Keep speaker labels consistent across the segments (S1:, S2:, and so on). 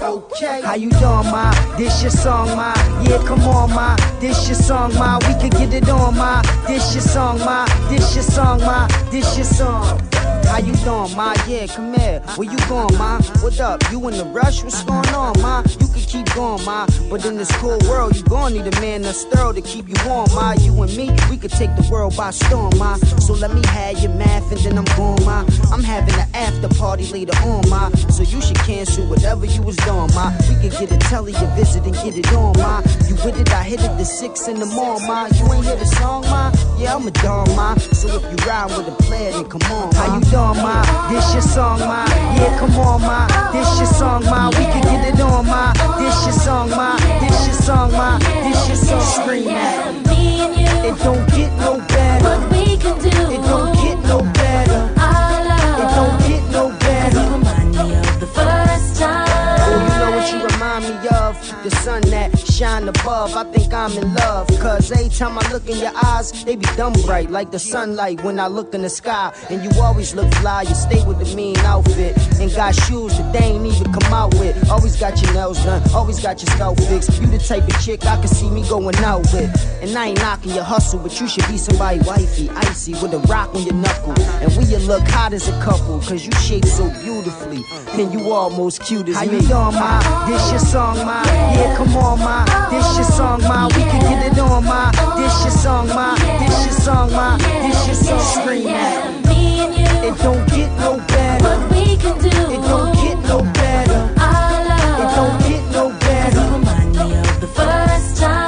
S1: Okay. How you doing, ma? This your song, ma. Yeah, come on, ma. This your song, ma. We could get it on, ma. This your song, ma. This your song, ma. This your song. How you doing, ma? Yeah, come here. Where you going, ma? What up? You in the rush? What's going on, ma? You can keep going, ma. But in this cool world, you gon' need a man that's thorough to keep you warm, ma. You and me, we could take the world by storm, ma. So let me have your math and then I'm going, ma. I'm having an after party later on, ma. So you should cancel whatever you was doing, ma. We could get a telly a visit and get it on, ma. You with it, I hit it to 6 in the morning, ma. You ain't hear the song, ma? Yeah, I'm a dog, ma. So if you ride with a player, then come on, ma. How you doing, ma? This your song, ma. Yeah, come on, ma. This your song, ma. We can get it on, ma. This your song, ma. This your song, ma. This your song. Scream at me. It don't get no better.
S2: What we can do.
S1: It don't get no better.
S2: Our love.
S1: It don't get no better.
S2: You remind me of the first time.
S1: Oh, you know what you remind me of? The sun that shine above. I think I'm in love. Cause every time I look in your eyes, they be dumb bright like the sunlight when I look in the sky. And you always look fly. You stay with the mean outfit. And got shoes that they ain't even come out with. Always got your nails done. Always got your scalp fixed. You the type of chick I can see me going out with. And I ain't knocking your hustle, but you should be somebody wifey, icy, with a rock on your knuckle. And we you look hot as a couple. Cause you shape so beautifully. And you almost cute as me. How you doing, ma? This your song, ma. Yeah, come on, ma. This your song, ma. We can get it on, ma. This your song, ma. This your song, ma. This your song. Scream at
S2: me and you.
S1: It don't get no better.
S2: What we can do.
S1: It don't get no better.
S2: Our love.
S1: It don't get no better.
S2: You remind me of the first time.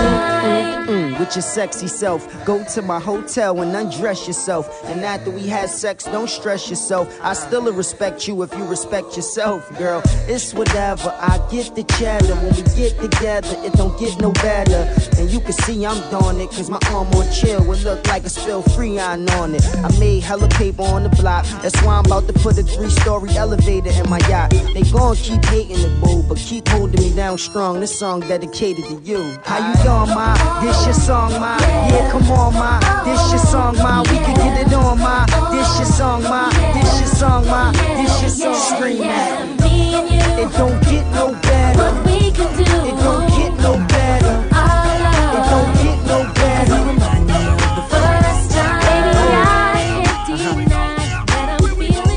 S1: With your sexy self, go to my hotel and undress yourself. And after we had sex, don't stress yourself. I still respect you if you respect yourself, girl. It's whatever, I get the cheddar. When we get together, it don't get no better. And you can see I'm doing it, cause my arm on chill would look like a spill Freon on it. I made hella paper on the block. That's why I'm about to put a 3-story elevator in my yacht. They gon' keep hating it, boo, but keep holding me down strong. This song dedicated to you. How you doing, ma? This your song, ma. Yeah, come on, ma. This your song, ma. We can get it on, ma. This your song, ma. This your song, ma. This your song. Scream at
S2: me and you.
S1: It don't get no better.
S2: What we can do.
S1: It don't get no better.
S2: Our love.
S1: It don't get no better.
S2: You remind me of the first time. Baby, I can't deny that I'm feeling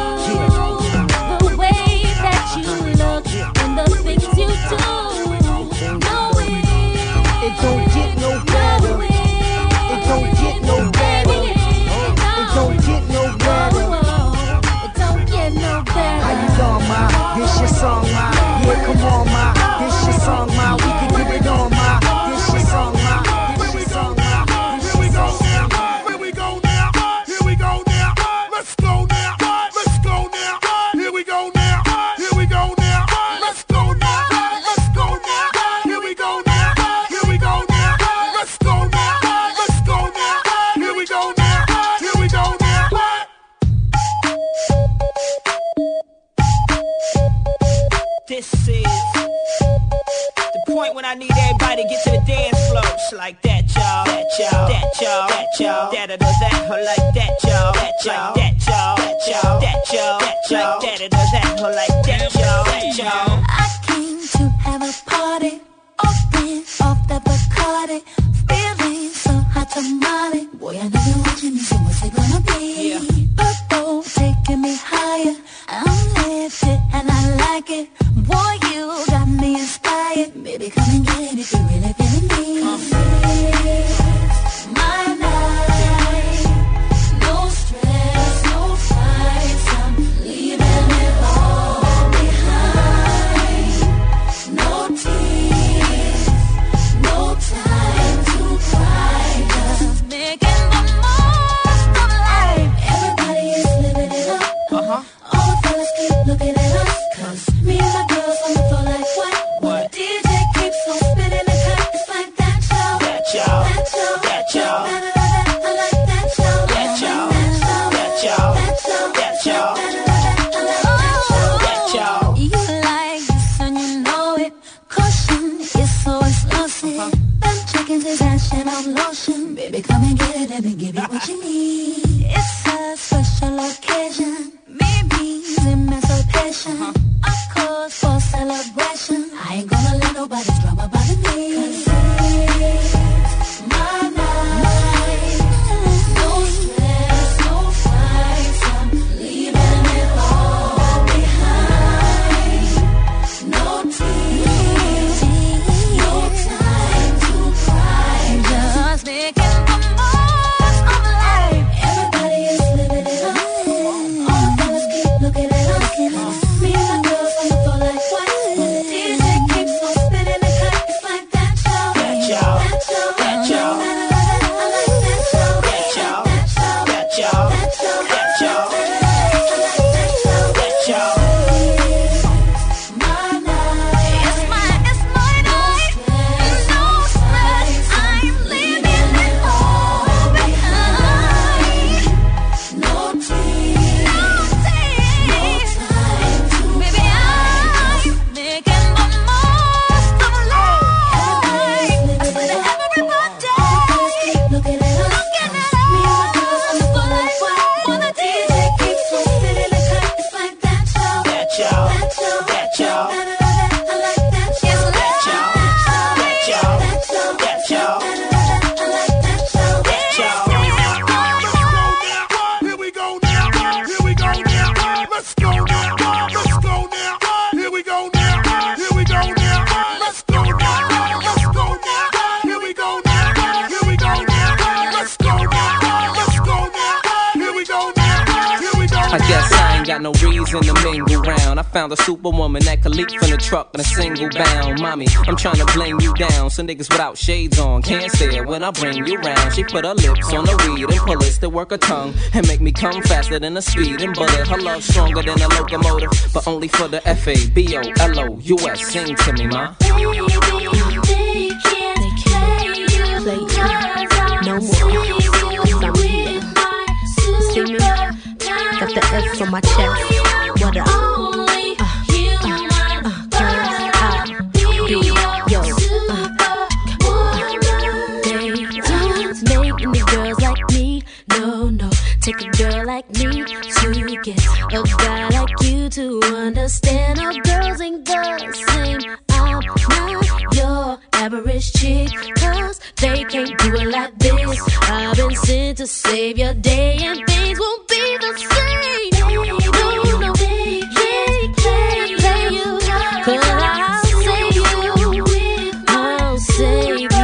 S2: you. The way that you look and the things you do.
S1: It don't get no better. It don't get no better. It don't get no better.
S2: It don't get no better.
S1: How you doing, ma? This your song, ma. Yeah, come on, ma. This your song, ma. We can get it on, ma. This your song, ma. This your song, ma.
S3: Here we go now. Here we go now. Here we go now. Let's go now. Let's go now. Here we go now. Here we go now. Let's go now. Let's go now. Here we go now. Here we go now. Let's go now. Let's go now. Here we go now. Here we go now.
S4: This is the point when I need everybody to get to the dance floor. It's like that, y'all. That, y'all. That, y'all. That, y'all. That, that, or like that, y'all. That, y'all. That, y'all. That, y'all. That, y'all. Like that, or that, or like that, y'all. That, y'all.
S2: I came to have a party, open off the Bacardi, feeling so hot tamale. Boy, I know you're watching me, so what's it gonna be?
S4: Yeah.
S2: Purple taking me higher, I'm lifted and I like it. Boy, you got me inspired. Baby, come and get it if you're really feeling me. My night, no stress, no fights. I'm leaving it all behind.
S4: y'all.
S5: I guess I ain't got no reason to mingle round. I found a superwoman that could leap from the truck in a single bound. Mommy, I'm trying to bling you down, so niggas without shades on can't say it when I bring you round. She put her lips on the weed and pullets to work her tongue and make me come faster than a speeding bullet. Her love stronger than a locomotive, but only for the FABOLOUS. Sing to me, ma.
S2: Baby, they can't play you no more. I'm here. See me? Got the F on my chest. What up? Making the girls like me. No, take a girl like me to get a guy like you to understand. Our girls ain't the same. I'm not your average chick, 'cause they can't do it like this. I've been sent to save your day, and things won't be the same. No, they can't play you, 'cause I'll save you. I'll save you.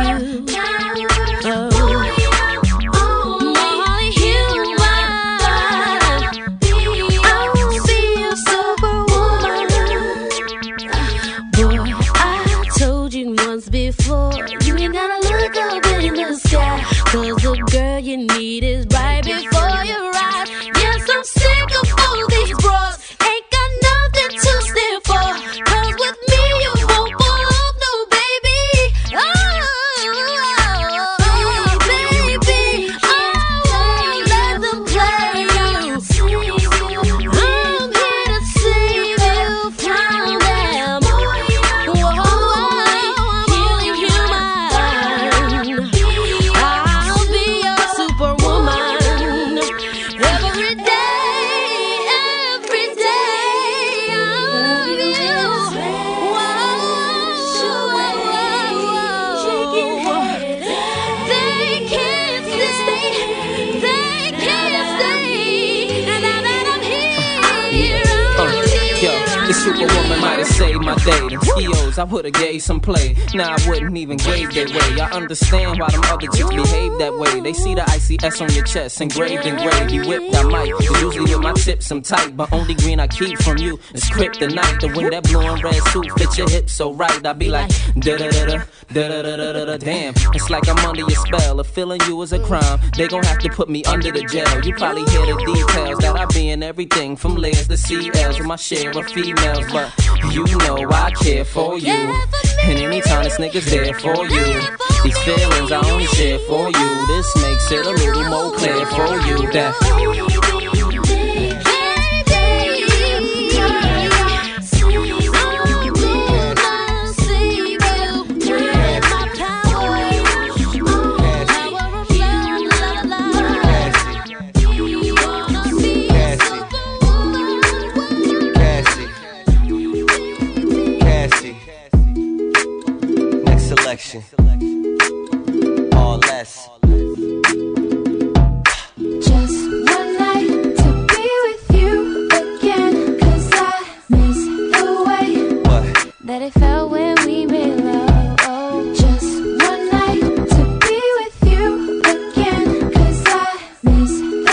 S2: Before you ain't gotta look up in the sky, 'cause the girl you need is right before your eyes. Yes, I'm sick of all these bras, ain't got nothing to stand for, 'cause with me you won't fall off, no baby. Baby, I won't let them play you. I'm here to save you from them.
S5: Superwoman might have saved my day. Them skills, I would've gave some play. Nah, I wouldn't even gave their way. I understand why them other chicks behave that way. They see the ICS on your chest, engraved in gravy, whipped I might. Usually with my tips I'm tight, but only green I keep from you is kryptonite. The way that blue and red suit fit your hips so right, I be like da-da-da-da, da-da-da-da-da-da. Damn, it's like I'm under your spell. If feeling you is a crime, they gon' have to put me under the jail. You probably hear the details that I be in everything from layers to CLs with my share of females. But you know I care for you, and anytime this nigga's there for you, these feelings I only share for you. This makes it a little more clear for you that
S6: all less.
S2: Just one night to be with you again, 'cause I miss the way that it felt when we made love. Oh, just one night to be with you again, 'cause I miss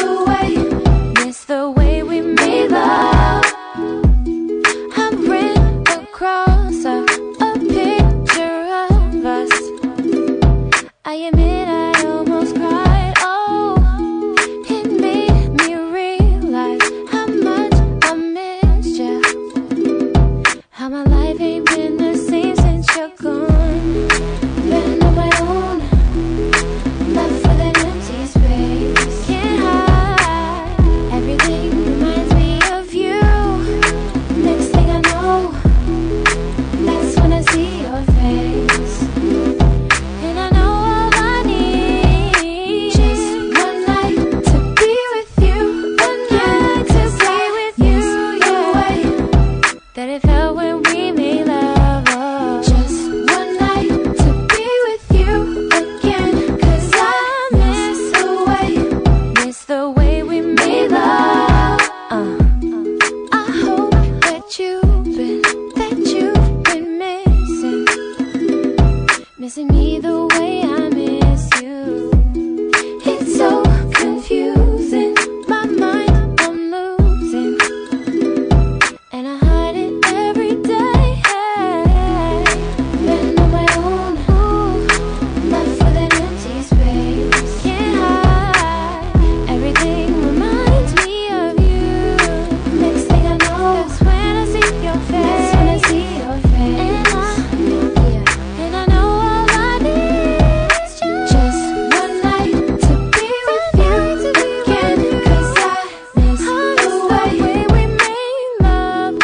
S2: the way we made love. I'm written across a picture of us. I admit I almost cried. Oh, it made me realize how much I missed you, how my life ain't been the same since you're gone. Been on my own, left with an empty space. Can't hide, everything reminds me of you. Next thing I know, that's when I see your face. And I know all I need, just one night to be with you, one night to stay with you. The way that it felt when when we made love. Oh, just one night to be with you again, 'cause I miss the way we made love. I hope that you've been missing me the way I miss you. It's so confusing, my mind I'm losing, and I hide it every day. Been on my own, left with an empty space. Can't hide, everything reminds me of you. Next thing I know, that's when I see your face. And I know all I need is just one night to be with you again, 'cause I miss the way we made love.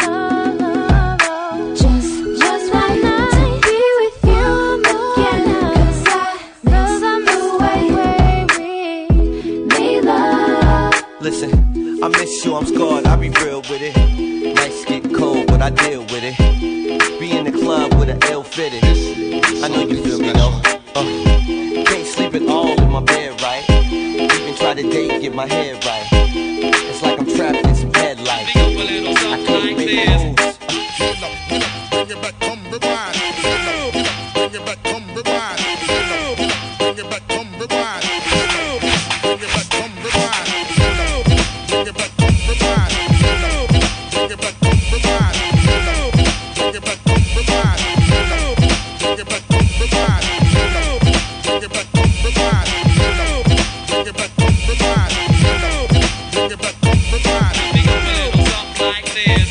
S2: Just one night to be with you again, 'cause I miss the way we made love.
S6: Listen, I miss you, I'm scarred, I be real with it. Nights get cold, but I deal with it. Be in the club with an L fitted. I know you feel me though. Can't sleep at all in my bed, right? Even try to date, get my head right. It's like I'm trapped in some headlights. I can't make moves.
S3: Bring it back, come rewind. Bring it back, come rewind. Bring it back, come rewind. Bring it back, come rewind. Bring it back, come rewind. Bring it back, come rewind. Bring it back, come rewind. Bring it back, come rewind. Bring it back, come rewind. Bring it back, come rewind. Bring it back, come rewind.
S7: Something like this.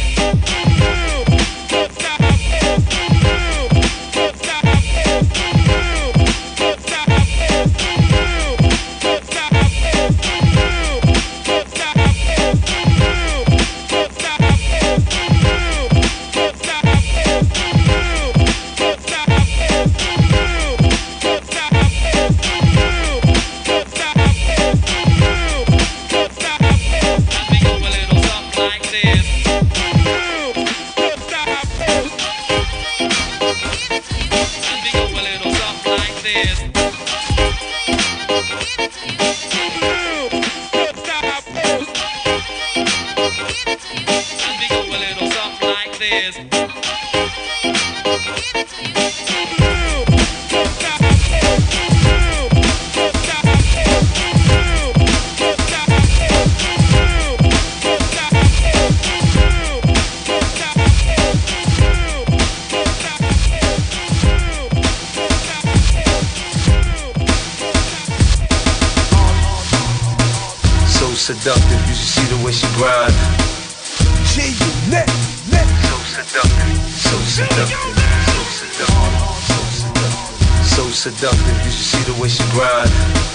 S8: Seductive, you should see the way she grind.
S3: G-Unit,
S8: so seductive, so seductive, so seductive, so seductive, so seductive, you should see the way she grind.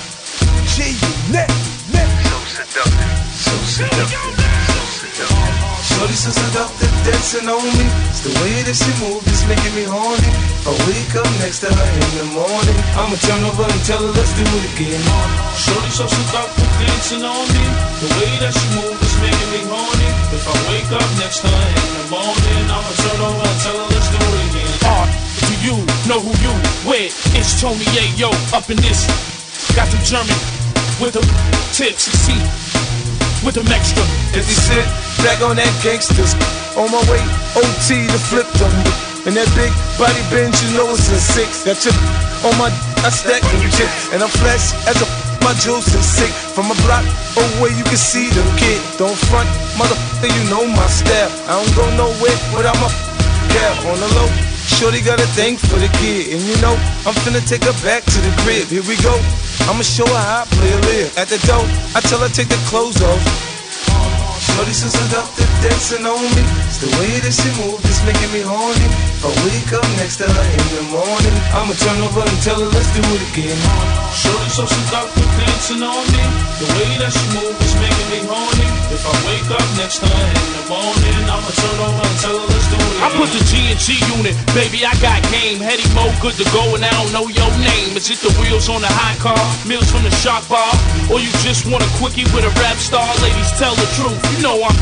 S3: G-Unit,
S8: so seductive, so seductive, so seductive. Shorty so seductive, dancing on me. It's the way that she moves, it's making me horny. If I wake up next to her in the morning, I'ma turn over and tell her let's do it again.
S7: Shorty so seductive, dancing on me. The way that she moves is making me horny. If I wake up next to her in the morning, I'ma turn over and tell her let's do it again. Do you know who you with? It's Tony Ayo up in this. Got them German with them tips, you see, with them extra.
S8: If you sit back on that gangsters, on my way OT to flip them. And that big body bend, you know it's a 6. That chip on my, I stack them chips. And I'm flesh as a my jewels is sick. From a block away you can see them kid. Don't front, motherfucker, you know my style. I don't go nowhere without my cap on the low. Shorty got a thing for the kid. And you know, I'm finna take her back to the crib. Here we go, I'ma show her how I play a live. At the door, I tell her take the clothes off. Shorty so seductive, dancing on me. It's the way that she moves, it's making me horny. If I wake up next to her in the morning, I'ma turn over and tell her let's do it again.
S7: Shorty so seductive, dancing on me. The way that she moves is making me horny. If I wake up next to her in the morning, I'ma turn over and tell her let's do it again. I put the G&G unit, baby, I got game. Heady Mo, good to go, and I don't know your name. Is it the wheels on the hot car, meals from the shop bar, or you just want a quickie with a rap star? Ladies, tell the truth, you know I'm cute.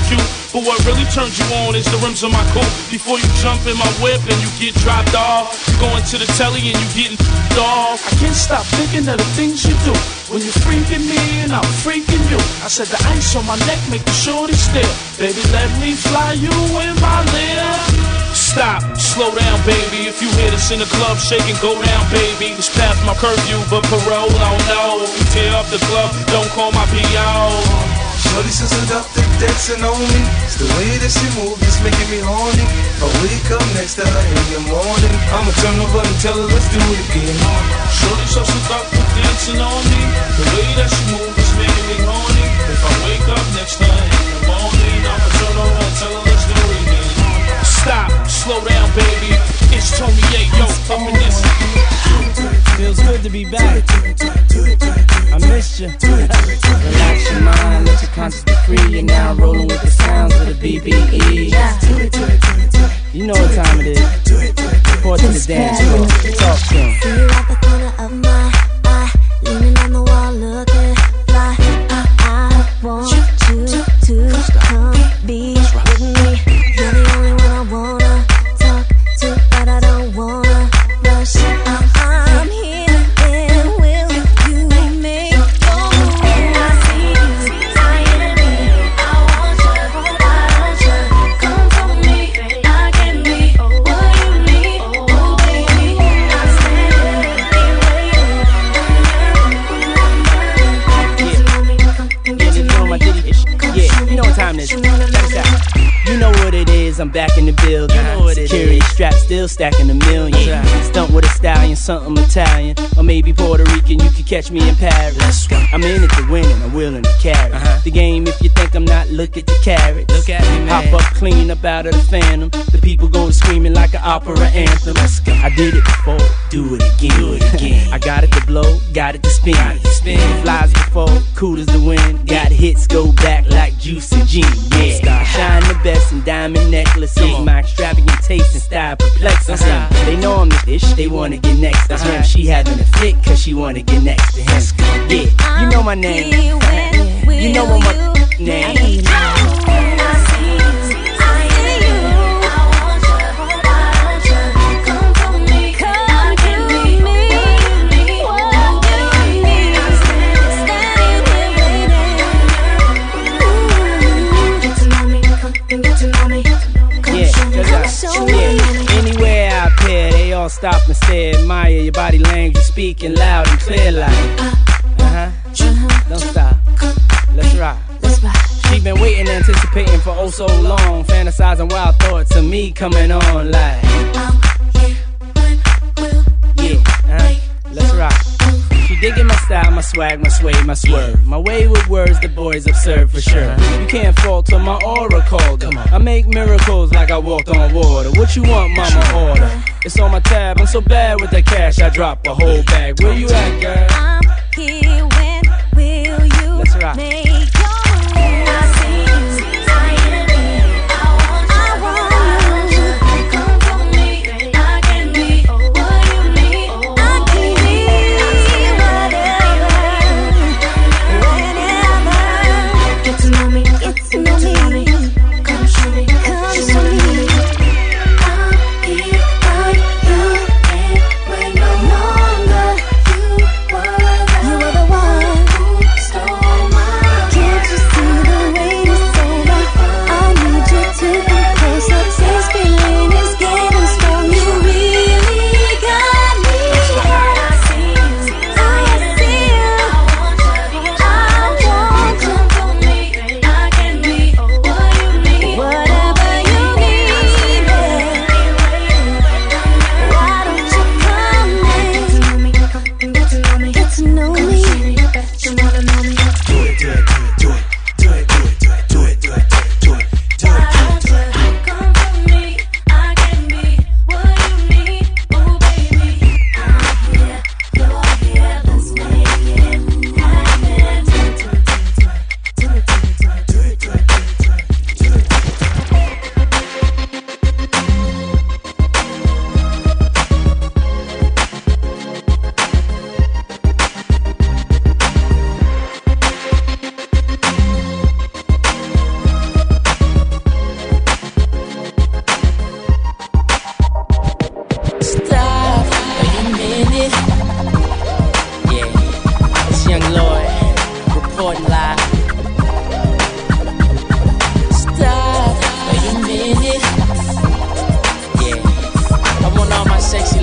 S7: But what really turns you on is the rims on my coupe. Before you jump in my whip and you get dropped off, you going to the telly and you getting off. I can't stop thinking of the things you do when you're freaking me and I'm freaking you. I said the ice on my neck make the shorty still. Baby, let me fly you in my lip. Stop, slow down, baby. If you hear this in the club, shake and go down, baby. It's past my curfew, but parole, oh no. You tear up the club, don't call my P.O.
S8: Shorty says enough to dancing on me. It's the way that she moves, it's making me horny. I wake up next to her in the morning. I'ma turn over and tell her let's do it again.
S7: Shorty so seductive dancing on me. The way that she moves is making me horny. If I wake up next to her in the morning, I'ma turn over and tell her let's do it again. Stop, slow down, baby. It's Tony A, yo, up in this.
S5: Feels good to be back. I missed you. Relax your mind, let your conscience be free. You're now rolling with the sounds of the BBE. You know what time it is. Report to the dance floor. Talk to him.
S2: See you at the corner of my eye, leaning on the wall, looking fly. I want you to come be with me. You're the only one I wanna talk to, but I don't wanna rush. I'm here, and will you make your move? I see you, I am me. I want you, why don't you come for me? I can be what you need, oh baby. I'm standing
S5: waiting. Yeah, you know what time it is. Check this out. You know what it is, I'm back in the building. You know what security it is. Strap still stacking a million. Stunt with a stallion, something Italian. Or maybe Puerto Rican, you could catch me in Paris. I'm in it to win and I'm willing to carry the game. If you think I'm not, look at the carrots. Look at me, man. Hop up clean up out of the phantom. The people going screaming like an opera anthem. I did it before, do it again. I got it to blow, got it to spin. Flies before, cool as the wind. Got hits, go back like Juice and Gene. Yeah, shine the best in diamond necklaces. My extravagant taste and style perplexing. They know I'm the dish, they wanna get next to him. She having a fit cause she wanna get next to him. Yeah, you know my name. You know what my name. Anywhere I appear, they all stop and stare. Admire your body language, speaking loud and clear like don't stop, let's rock. She been waiting, anticipating for oh so long, fantasizing wild thoughts of me coming on like let's rock. She digging my style, my swag, my sway, my swerve. My way with words, the boys observe for sure. You can't falter my aura called. I make miracles like I walked on water. What you want, mama, order? It's on my tab, I'm so bad with the cash, I drop a whole bag. Where you at, girl?
S2: I'm here, when will you
S5: let's rock.
S2: Make your move? I see you, I am me. I want you, come for me. I can be what you need. I can be whatever, whenever. Get to know me, get to know me. Come show me, come show me. I'm here by you, and when no longer you were the one who stole my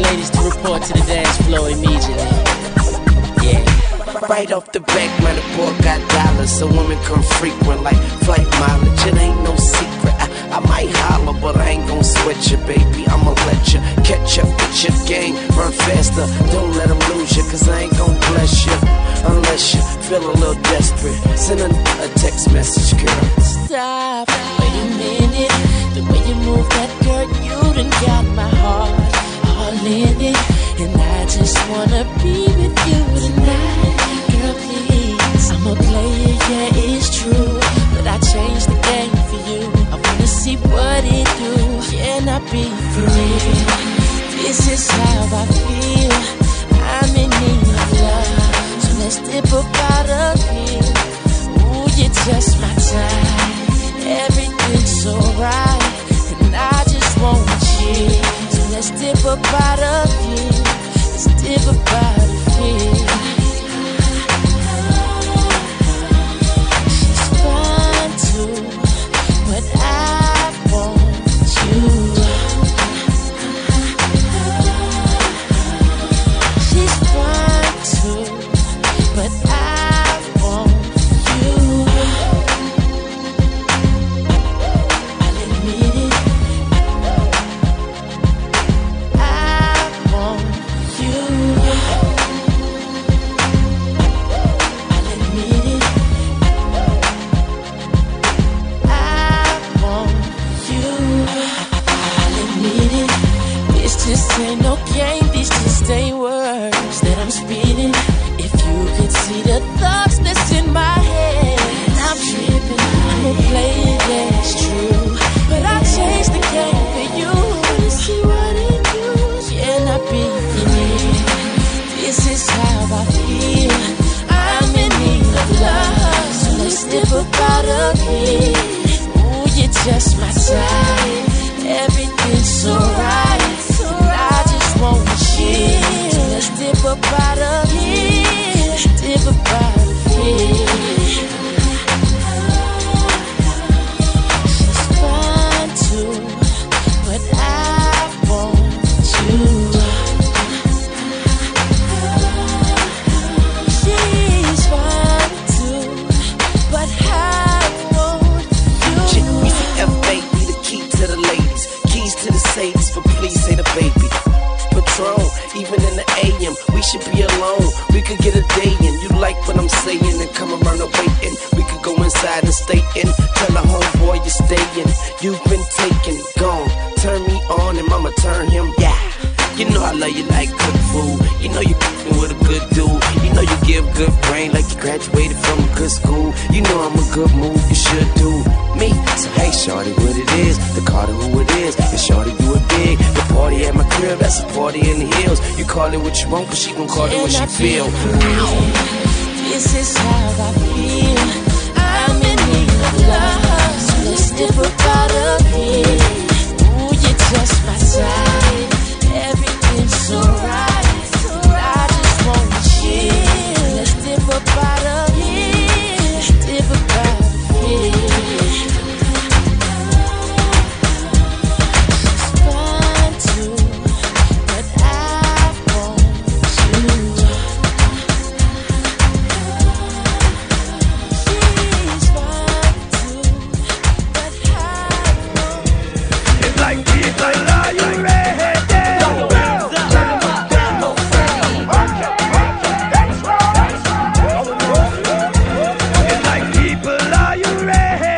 S9: ladies to report to the dance floor immediately. Yeah.
S10: Right off the back, man, the boy got dollars, so women come frequent like flight mileage. It ain't no secret. I might holler, but I ain't gon' sweat you, baby. I'ma let you catch up with your game. Run faster, don't let them lose you, cause I ain't gon' bless you unless you feel a little desperate. Send a text message, girl.
S9: Stop, wait a minute. The way you move that girl, you done got my heart all in it. And I just wanna be with you tonight. Girl, please, I'm a player, yeah, it's true, but I changed the game for you. I wanna see what it do. Can I be free? This is how I feel. I'm in need of love, so let's dip up out of here. Ooh, you're just my type. Everything's so right, and I just want you. So let's dip up out of here. Let's dip up out of here. She's fine too, but I want you. She's fine too, but I want you. I'll admit it. I want you. I'll admit it. I want you. I'll admit it. This just ain't no game. These just ain't words that I'm speaking. If you could see the thoughts that's in my head, I'm tripping. I'm a player, yeah, it's true, but I changed the game for you. Wanna see what it do? Can I be free? This is how I feel. I'm in need of love, so let's dip up out of here. Ooh, you're just my type. Everything's so right, and I just want you. So let's dip up out of here. Dip up out of here. She's fine too, but I want you. She's fine too, but I want
S10: Chick,
S9: you.
S10: we the F8, we the key to the ladies. Keys to the Sadies, but please say the baby. Patron, even in the AM, we should be alone. We could get a day in. You like what I'm saying and come around and waiting. We could go inside and stay in. Tell the homeboy you're staying. You've been taken, gone. Turn me on and mama turn him, yeah. You know I love you like good food. You know you f***ing with a good dude. You know you give good brain like you graduated from a good school. You know I'm a good move, you should do me. So hey shorty, what it is, the Carter who it is. And shorty you a big, the party at my crib, that's a party in the hills. You call it what you want, but she gon' call it what she feel.
S9: This is how I feel. I'm in need of love, so let's dip up out of here. Ooh, you're just my type. Everything's so right, and I just want you. Let's dip up out of here. Dip up out of here. She's fine too, but I want you. She's fine too, but I want you.
S3: It's like people, are you ready? It's like people, are you ready?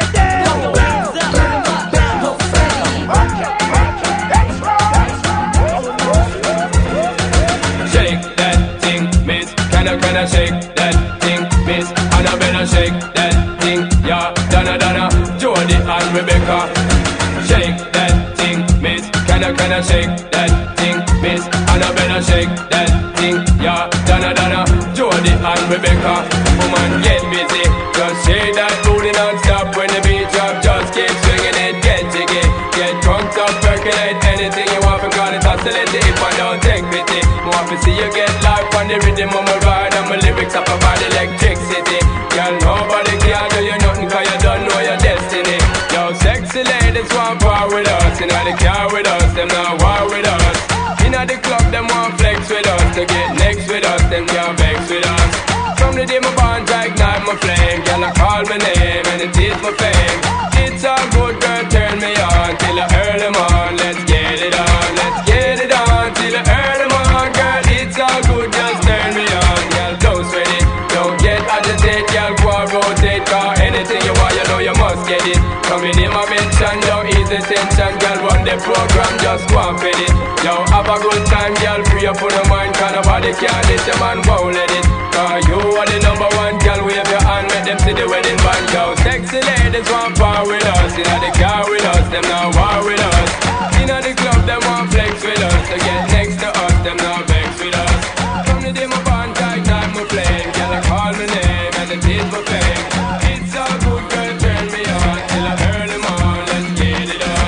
S7: Shake that thing, miss. Can I shake that thing, miss? Annabella, shake that thing, yeah. Donna, Jody and Rebecca. Shake that thing, miss. Can I shake that thing, miss? Annabella, shake that thing, yeah. Donna, Jody and Rebecca. Woman, get busy. Just shake that booty non-stop when the beat drop. Just keep swinging it, get jiggy. Get drunk, up, percolate anything you want because it's oscillating. If I don't take pity, more to see you get life on the rhythm of my ride and my lyrics up about electricity. Girl, nobody can do you nothing cause you don't know your destiny. Yo, sexy ladies want war with us. You know they care with us, them not war with us. You know the club, them
S11: to get next with us, them can't vex with us. From the day my bond, I ignite my flame. Girl, I call my name and it is my fame. It's a good girl, turn me on till I early morn. Let's get it on, let's get it on till I early morn. Girl, it's all good, just turn me on. Girl, don't sweat it, don't get agitated. Girl, go and rotate, cause anything you want, you know you must get it. Coming in my mention, don't ease the tension. Girl, run the program, just go and fit it. Yo, have a good time, girl, free up on your mind. Cause nobody can let your man won't let it. Cause you are the number one, girl, wave your hand, make them see the wedding band. Yo, sexy ladies want power with us. Inna the car with us, them now war with us. Inna the club, them want flex with us. To get next to us, them now vex with us. From the day my bond, I ignite my flame. Girl, I call my name and it is my fame. It's all good, girl, turn me on till I early morn. Let's get it on.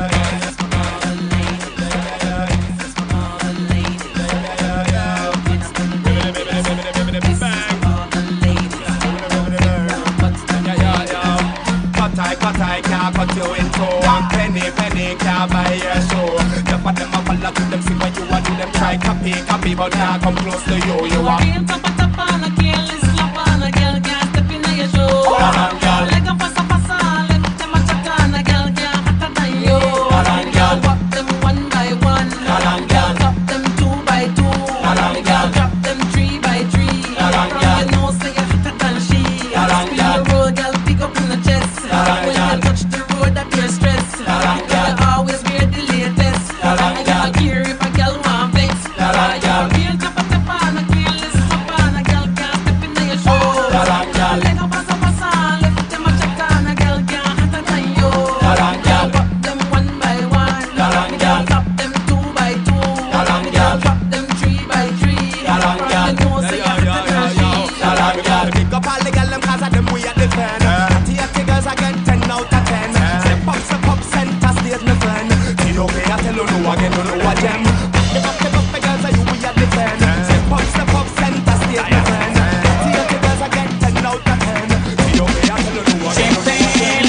S12: Cut I can't cut you in two. And penny can't buy your show. The part them a follow to them, see what you want to them. Try copy, but can't come close to you. You are real top on a careless slap on a girl can't step in your show. Like a pasa, let them a chat on a girl can't hotter than you. Girl, walk them one by one. Girl, top them 2 by 2. Girl, drop them 3 by 3. You know say you're hotter than she. Spin the road, girl, pick up in the chest. When you touch the road, that you're stressed. You always wear the latest. I don't care if a girl want flex. Real tap on a careless slap on a girl can't step in your show. Leg up pasa, left them a check on a girl can't hotter than you. Girl, walk them one by one. Girl, top them 2 by 2. Girl, drop them 3 by 3. You know say you're hotter than she. Pick up all the girl them 'cause of them we at the turn. Girls again 10 out of 10. Step up, center stage, my friend. See okay, I tell you no again, you know what gem. Step up, girls, are you we at the 10. Step up, center stage, my friend. See okay, girls again 10 out of 10. See okay, I tell you no again, you know what gem.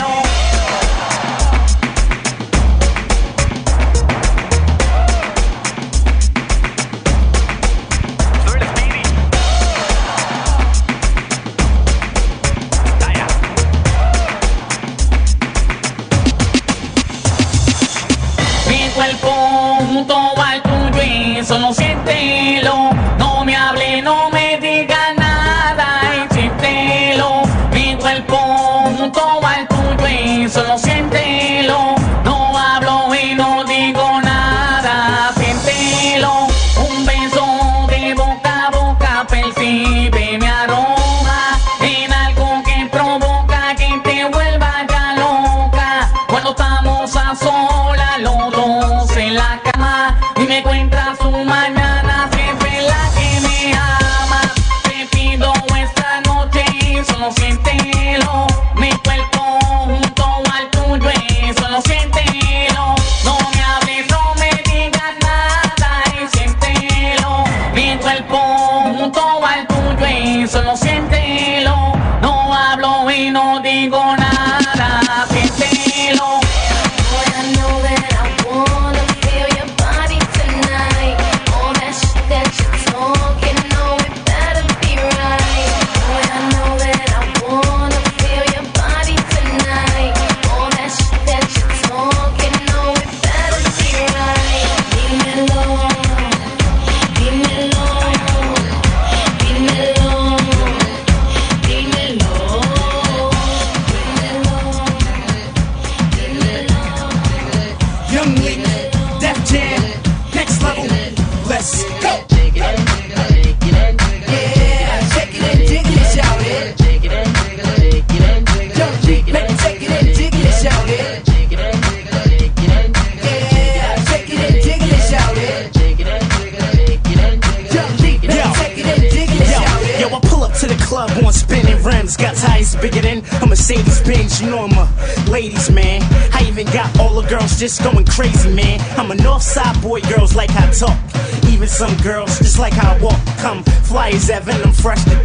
S13: Solo siéntelo, no me hable, no me diga nada, y siéntelo. Mi cuerpo junto al tuyo y solo siéntelo, no hablo y no digo nada, siéntelo. Un beso de boca a boca percibe mi aroma en algo que provoca que te vuelva ya loca. Cuando estamos a solas los dos en la cama y me encuentras mañana, siempre la que me ama. Te pido esta noche y solo siéntelo. Mi cuerpo junto al tuyo y solo siéntelo. No me hables, no me digas nada y siéntelo. Mi cuerpo junto al tuyo y solo siéntelo. No hablo y no digo nada, siéntelo. Got tires bigger than a Mercedes-Benz, you know I'm a ladies man. I even got all the girls just going crazy, man. I'm a Northside boy, girls like how I talk. Even some girls just like how I walk. Come fly as ever, I'm fresh to death.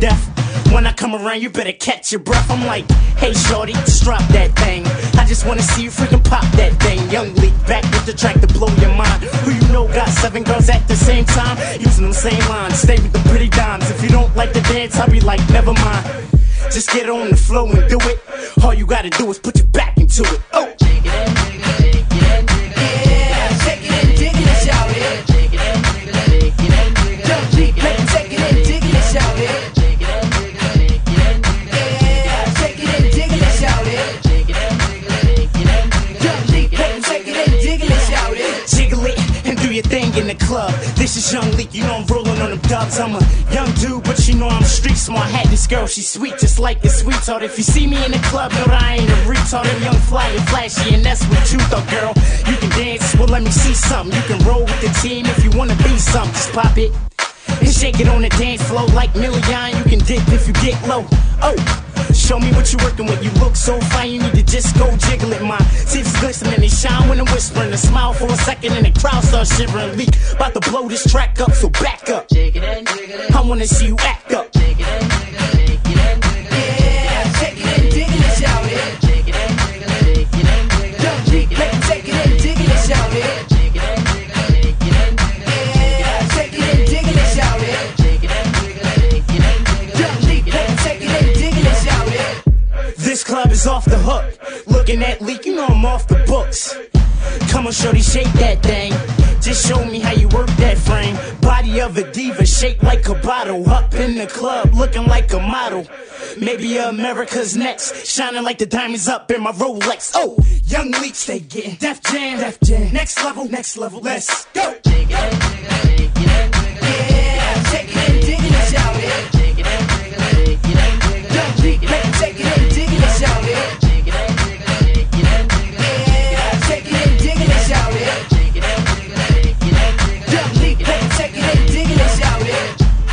S14: When I come around, you better catch your breath. I'm like, hey shorty, just drop that thing. I just wanna see you freaking pop that thing. Young Leak back with the track to blow your mind. Who you know got 7 girls at the same time, using them same lines. Stay with the pretty dimes. If you don't like the dance, I'll be like, never mind. Just get on the flow and do it. All you gotta do is put your back into it. Oh, shake it and dig it, shake it and dig it. Yeah, shake it and dig it, shout it. Shake it and dig it, shake it and dig it. Young Leak, make it, shake it and dig it, shout it. Shake it and dig it, shake it and dig it. Yeah, shake it and dig it, shout it. Shake it and dig it, shake it and dig it. Young Leak, make it, shake it and dig it, shout it. Jiggle it and do your thing in the club. This is Young Leak, you know I'm rolling on them dubs. I'm a young dude, but you know I'm street smart. Had this girl, she's sweet, just like the sweetheart. If you see me in the club, know that I ain't a retard. I'm young, fly, and flashy, and that's what you thought, girl. You can dance, well let me see something. You can roll with the team if you wanna be something. Just pop it and shake it on the dance floor like Million. You can dip if you get low. Oh, show me what you working with. You look so fine, you need to just go jiggle it, my teeth glistening, they shine when I'm whispering. A smile for a second and the crowd starts shivering. Leak, about to blow this track up, so back up. Shake it and jiggle it. I wanna see you act up. Shake it and jiggle it, shake it and jiggle it. Yeah, shake it and jiggle it, shout it. Shake it and jiggle it, shake it and jiggle it. Young Leak, make it, shake it and jiggle it, shout it. Shake it and jiggle it, shake it and jiggle it. Yeah, shake it and jiggle it, shout it. Shake it and jiggle it, shake it and jiggle it. Young Leak, make it, shake it and jiggle it, shout it. This club is off the hook. Looking at Leak, you know I'm off the books. Come on, shorty, shake that thing. Just show me how you work that frame. Body of a diva, shaped like a bottle. Up in the club, looking like a model. Maybe America's next, shining like the diamonds up in my Rolex. Oh, Young Leak, stay getting Def Jam, Def Jam. Next level, let's go. Shake it and jiggle it, shake it and jiggle it. Yeah, shake it and jiggle it, shout it. Shake it and jiggle it, shake it and jiggle it. Young Leak, make it, shake it and jiggle it, shout it. Shake it and jiggle it, shake it and jiggle it. Yeah, shake it and jiggle it, shout it. Shake it and jiggle it, shake it and jiggle it. Young Leak, make it, shake it and jiggle it, shout it.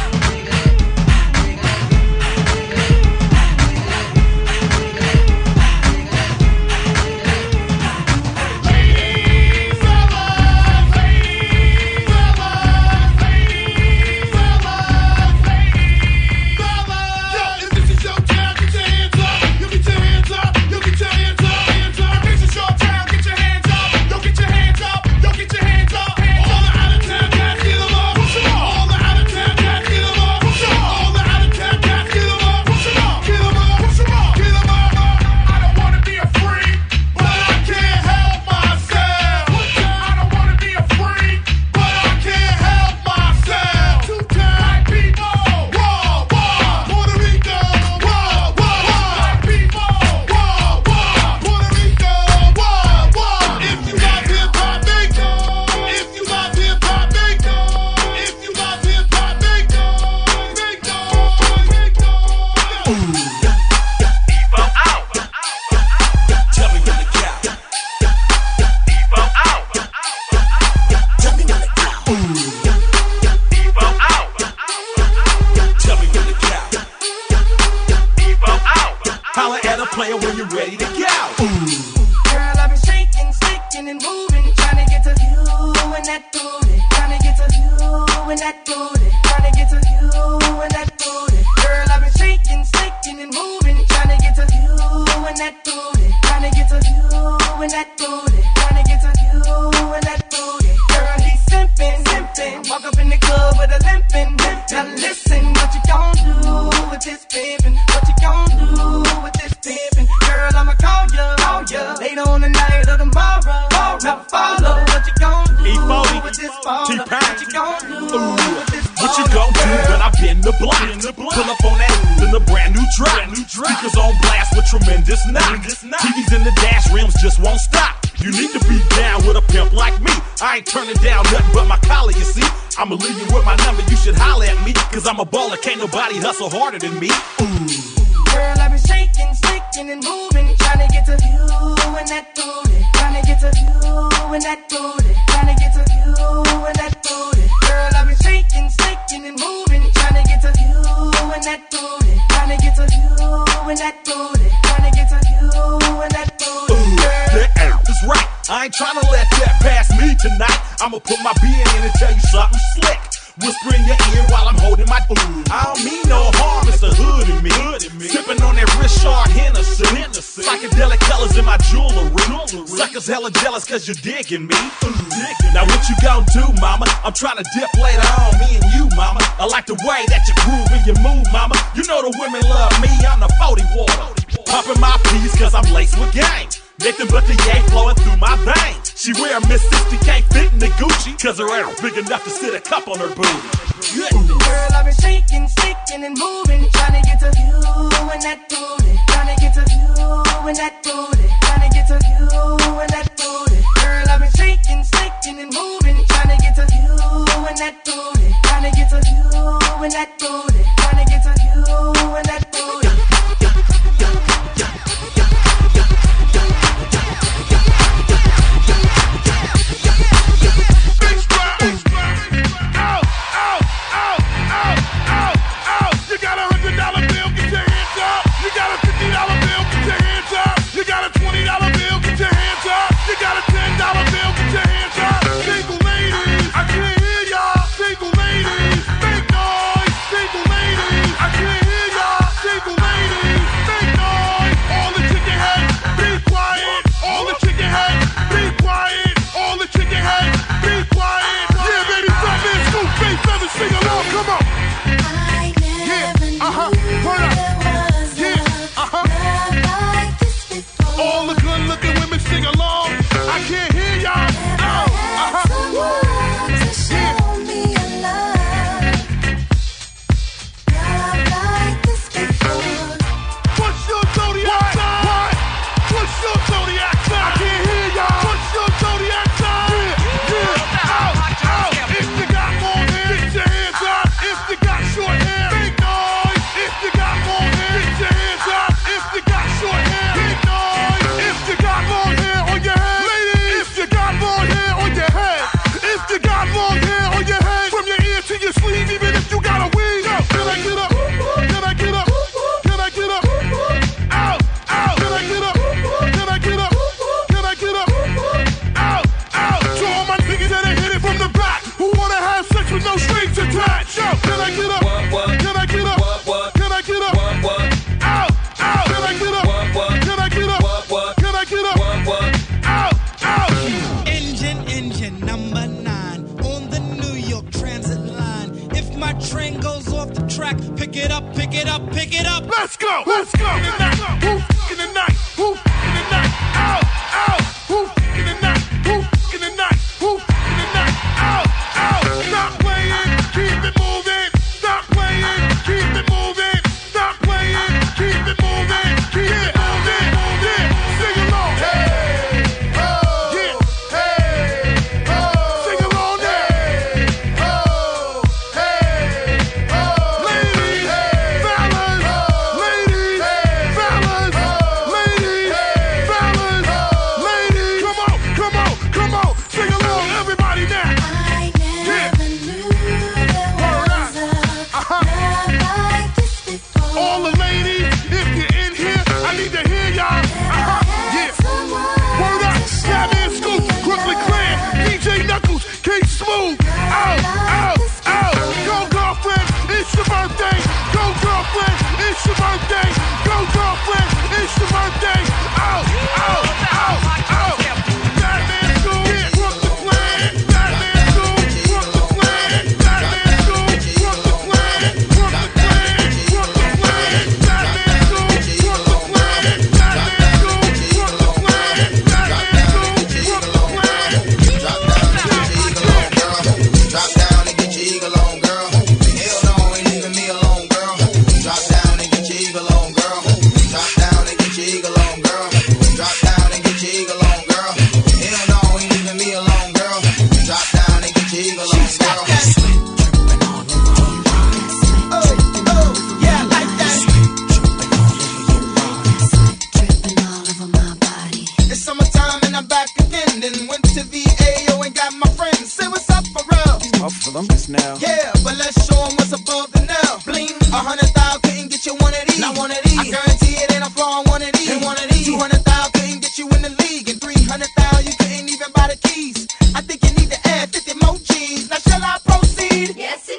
S15: I'm a baller, can't nobody hustle harder than me.
S14: Ooh. Girl, I've been shaking, sticking and moving, trying to get to you and that booty. Trying to get to you and that booty. Trying to get to you and that booty. Girl, I've been shaking, sticking and moving, trying to get to you and that booty. Trying to get to you and that booty. Trying to get to you and that booty.
S15: Ooh, that is right. I ain't trying to let that pass me tonight. I'ma put my being in and tell you something slick. whisper in your ear while I'm holding my food. I don't mean no harm, it's the hood in me. Sipping on that Richard Hennessy. Psychedelic colors in my jewelry. Suckers hella jealous cause you're digging me. Now what you gon' do, mama? I'm trying to dip later on, me and you, mama. I like the way that you groove and you move, mama. You know the women love me, I'm the 40 water. Popping my peas cause I'm laced with gang. Nothing but the yay flowing through my veins. She wear Miss 60, can't fit in the Gucci cause her ass big enough to sit a cup on her booty.
S16: Girl, I've been shaking, sticking and moving, trying to get to you and that booty. Trying to get to you and that booty. Trying to get to you and that booty. Girl, I've been shaking, sticking and moving, trying to get to you and that booty. Trying to get to you and that booty. Trying to get to you and that booty.
S3: You got a $100 bill, get your hands up. You got a $50 bill, get your hands up. You got a $20 bill, get your hands up. You got a $10 bill, get your hands up. Single ladies, I can't hear y'all. Single ladies, make noise. Single ladies, I can't hear y'all. Single ladies, make noise. All the chicken heads, be quiet. All the chicken heads, be quiet. All the chicken heads, be quiet. Yeah, baby, Fat Man Scoop, Face 7, sing along, come on. Word up. Yeah, all the good looking women sing along. I can't hear y'all. What's your zodiac sign? What's your zodiac sign? I can't hear y'all. What's your zodiac sign? Yeah, out. If you got long hair, get your hands up. If you got short hair, make noise. If you got long hair, get your hands up. If you got short hair, make noise. If you got long hair on your head, ladies. If you got long hair on your head. If you got long hair on your head, from your ear to your sleeve, even if you got a weave. Can I get up? Can I get up? Can I get up? Out. Can I get up? Can I get up? Can I get up? Out. To all my niggas that hit it from the back, who wanna have sex with no strings attached. Yo, can I get up? Can I get up? Can I get up? Out. Can I get up? Can I get up? Can I get up? Out.
S17: Engine number 9 on the New York Transit line. If my train goes off the track, pick it up, pick it up, pick it up.
S3: Let's go. In the night. In the night. In the night. Out. In the night. In the night. In the night. Out. Stop playing. Keep it moving. Stop playing. Keep it moving. Stop playing. Keep it moving. Keep it moving. Yeah. Sing along. Hey. Oh. Yeah. Hey. Oh. Sing along there. Hey. Oh. Hey. Oh. Ladies. Hey. Fellas. Oh. Ladies. Hey. Fellas. Oh. Ladies. Hey. Fellas. Oh. Ladies. Come on. Sing along, everybody now. All the ladies, if you're in here, I need to hear y'all. Yeah. Word up, Fat Man Scoop, Brooklyn Clan, DJ Knuckles, King Smooth. Out. Go girlfriend, it's your birthday. Go girlfriend, it's your birthday. Go girlfriend, it's your birthday. Out. Fat Man Scoop, Brooklyn Clan. Fat Man Scoop, Brooklyn Clan. Fat Man Scoop, Brooklyn Clan. Brooklyn Clan. Brooklyn Clan. Fat Man Scoop, Brooklyn Clan. Fat Man Scoop, Brooklyn Clan. Fat Man Scoop, Brooklyn Clan.
S18: Drop down and get your eagle on, girl. Hell no, ain't leaving me alone, girl. Drop down and get your eagle on, girl. Drop down and get your eagle on, girl. Drop down and get your eagle on, girl. Hell no, ain't leaving me alone, girl. Drop down and get your eagle on, girl.
S16: Yeah, like that.
S18: It's summertime and I'm back again. Then went to VAO and got my friends. Say what's up for real.
S19: Up for them just now.
S18: Yeah, but let's show them what's above the nail. Bling, 100,000 couldn't get you one of these. Not one of these. I guarantee it ain't a flaw on one of these. Ain't one of these. 200,000 couldn't get you in the league. And 300,000 you couldn't even buy the keys. I think you need to add 50 more G's. Now shall I proceed?
S2: Yes,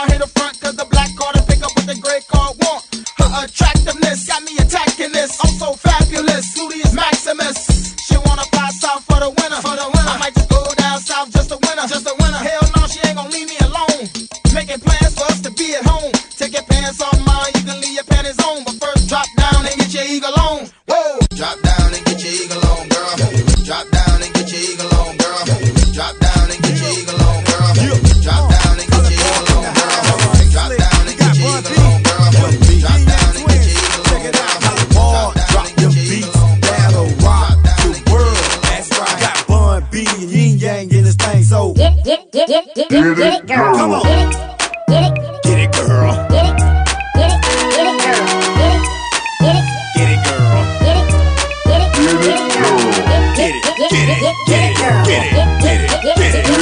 S18: car hit the front, cause the black car to pick up what the gray car want. Her attractiveness got me attacking this. I'm so fabulous, Julius Maximus. She wanna fly south for the winter. I might just go down south just a winter. Hell no, she ain't gonna leave me alone. Making plans for us to be at home. Take your pants off, mine, you can leave your panties on. But first drop down and get your eagle on. Whoa! Drop down and get your eagle on, girl. Drop down and get your eagle on, girl. Drop down and get your eagle on, girl. Drop down and get your eagle on, girl. Drop down and get your eagle on, girl. Drop down and get your eagle on, girl.
S19: Drop them beats that'll rock the world. That's right. Got Bun B and Yin Yang in this thing, so
S2: get it, girl.
S19: Come on.
S2: Get it,
S19: get it, girl.
S2: Get it, girl.
S19: Get it, girl.
S2: Get it, girl.
S19: Get it, get it, get it, get it, get it, get it, get it,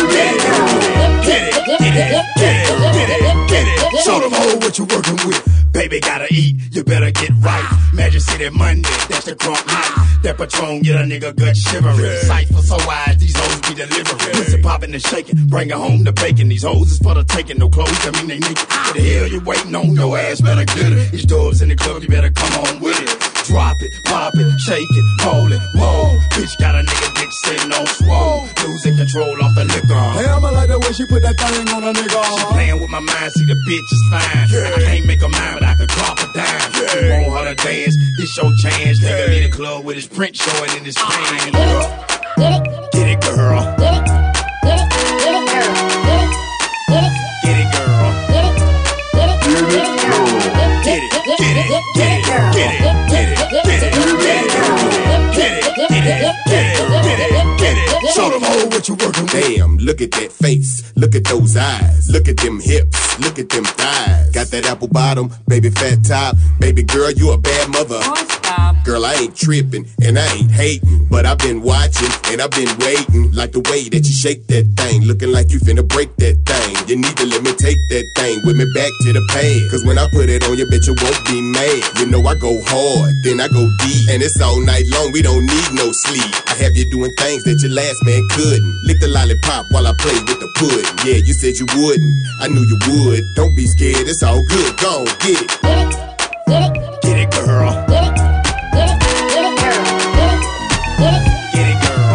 S19: get it. Show them all what you working with. Baby gotta eat, you better get right. Magic City Monday, that's the crunk night. That Patron get a nigga gut shivering. Sight for so wide, these hoes be delivering. Pussy popping and shaking, bring it home to bacon. These hoes is for the taking, no clothes, I mean they naked. What the hell you waiting on? Your ass better get it. These doors in the club, you better come on with it. Drop it, pop it, shake it, hold it, whoa. Bitch got a nigga dick sitting on swole. Losing control off the liquor.
S20: Damn, I like the way she put that thing on a nigga.
S19: She playing with my mind, see the bitch is fine. Yeah. I can't make her mine, but I could drop a dime. Yeah. You want her to dance, this your chance. Nigga leave the club with his print showing in his pants. Get it, get it, girl.
S2: Get it, get it, girl.
S19: Get it, girl.
S2: Get it, girl.
S19: Get it, get it, get it, get it, get it, get it, get it, get it, get it, get it, get it. Show them all what you working with.
S21: Damn, look at that face, look at those eyes, look at them hips, look at them thighs. Got that apple bottom, baby fat top, baby girl, you a bad mother. Girl, I ain't tripping and I ain't hating, but I've been watching and I've been waiting. Like the way that you shake that thing, looking like you finna break that thing. You need to let me take that thing with me back to the pad. Cause when I put it on you, bitch, you won't be mad. You know I go hard, then I go deep, and it's all night long, we don't need no sleep. I have you doing things that your last man couldn't. Lick the lollipop while I play with the pudding. Yeah, you said you wouldn't, I knew you would. Don't be scared, it's all good, go on, get it.
S19: Get it, girl.
S2: Get it, girl.
S19: Get it, girl.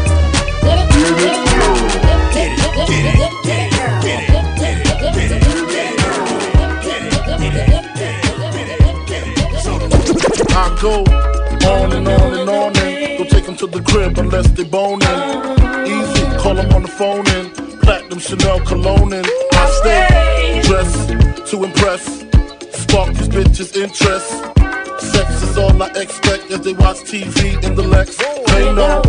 S19: Get it, get it, get it, get it, get it, get it, get it,
S7: I go on and on and on and don't take them to the crib unless they boning. Easy, call them on the phone and platinum Chanel cologne and I stay dressed to impress, spark these bitches' interest. Sex is all I expect as they watch TV in the Lex. They know,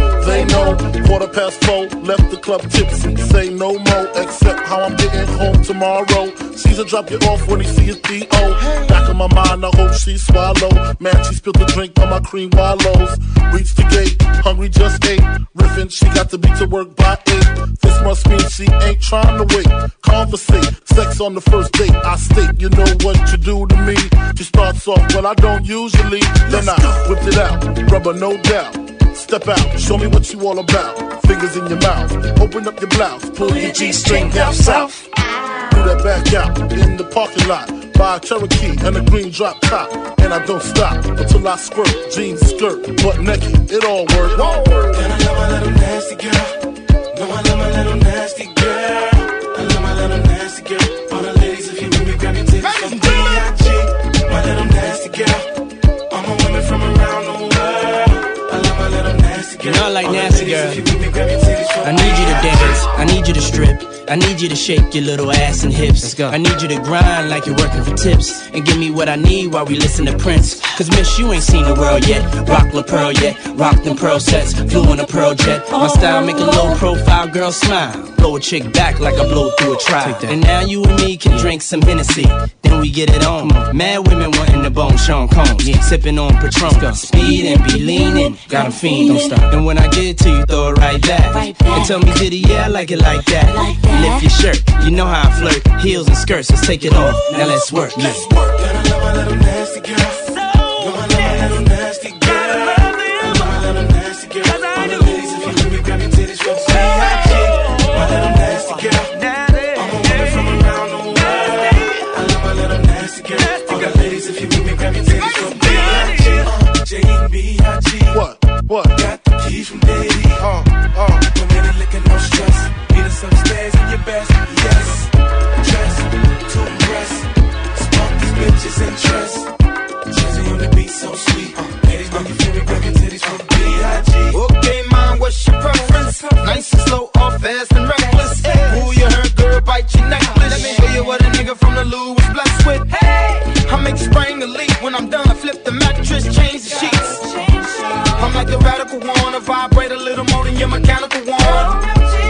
S7: 4:15, left the club tipsy, say no more, except how I'm getting home tomorrow. Caesar drop you off when he see his D.O. Back in my mind, I hope she swallow. Man, she spilled the drink on my cream wallows. Reached the gate, hungry just ate. Riffin', she got to be to work by 8. This must mean she ain't trying to wait. Conversate, sex on the first date. I state, you know what you do to me. She starts off, well, I don't usually. Then I whipped it out, rubber no doubt. Step out, show me what you all about. Fingers in your mouth, open up your blouse, pull your G-string down south. Do that back out in the parking lot. Buy a Cherokee and a green drop top. And I don't stop until I squirt. Jeans, skirt, butt naked, it all works.
S22: And I love my little nasty girl. No, I love my little nasty girl. I love my little nasty girl. All the ladies, if you with me, grab your titties from B.I.G. My little nasty girl. All my women from around the world. I love my little nasty girl.
S4: You know I like nasty girl. I need you to dance, I need you to strip, I need you to shake your little ass and hips. Let's go. I need you to grind like you're working for tips, and give me what I need while we listen to Prince. Cause miss, you ain't seen the world yet. Rock La Pearl yet, rock them pearl sets, flew in a pearl jet. My style make a low profile girl smile, blow a chick back like I blow through a trial. And now you and me can drink some Hennessy, then we get it on. Mad women wanting the bone Sean Combs, sipping on Patron, speed and be leaning, got 'em fiending. And when I get it to you, throw it right back. And tell me, did yeah, I like it like that. Lift your shirt, you know how I flirt. Heels and skirts, let's take it off. Now let's work. Let's work.
S22: And I love my little nasty girl. No, I love my little nasty girl. I love my little nasty girl. All the ladies, if you with me, grab your titties from B.I.G. My little nasty girl. All my women from around the world.
S1: Lou was blessed with. Hey, I make spring the leak. When I'm done, I flip the mattress, change the sheets. I'm like the radical one, I vibrate a little more than your mechanical one.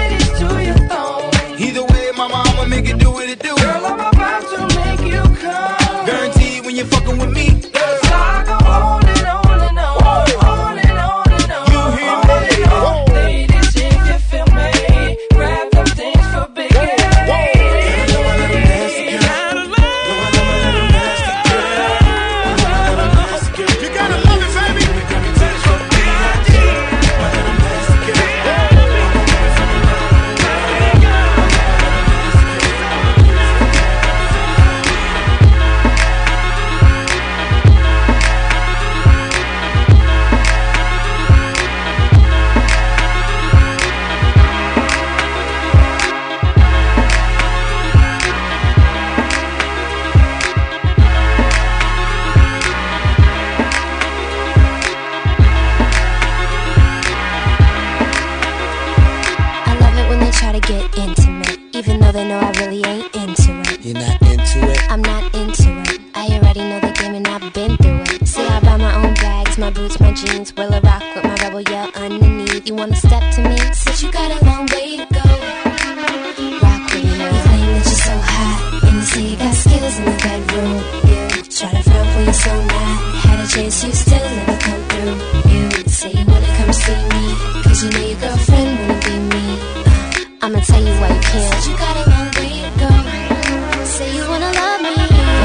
S1: Either way, my mama make it do what it do. Girl, I'm about to make you come. Guaranteed when you're fucking with me. Yes, I go on and on and on, on and on and on. You hear me? Ladies, if you feel me, grab them things for Big A.
S2: They know I really ain't into it.
S10: You're not into it?
S2: I'm not into it. I already know the game and I've been through it. See, I buy my own bags, my boots, my jeans. Will I rock with my rebel yell underneath? You wanna step to me? Since you got a long way to go. Rock with me now. You claim that you're so hot, and you say you got skills in the bedroom. You try to front when you're so not. Had a chance, you still never come through. You say you wanna come see me, cause you know your girlfriend wouldn't be me. I'ma tell you why you can't. Said you got a long way to go. Say you wanna love me,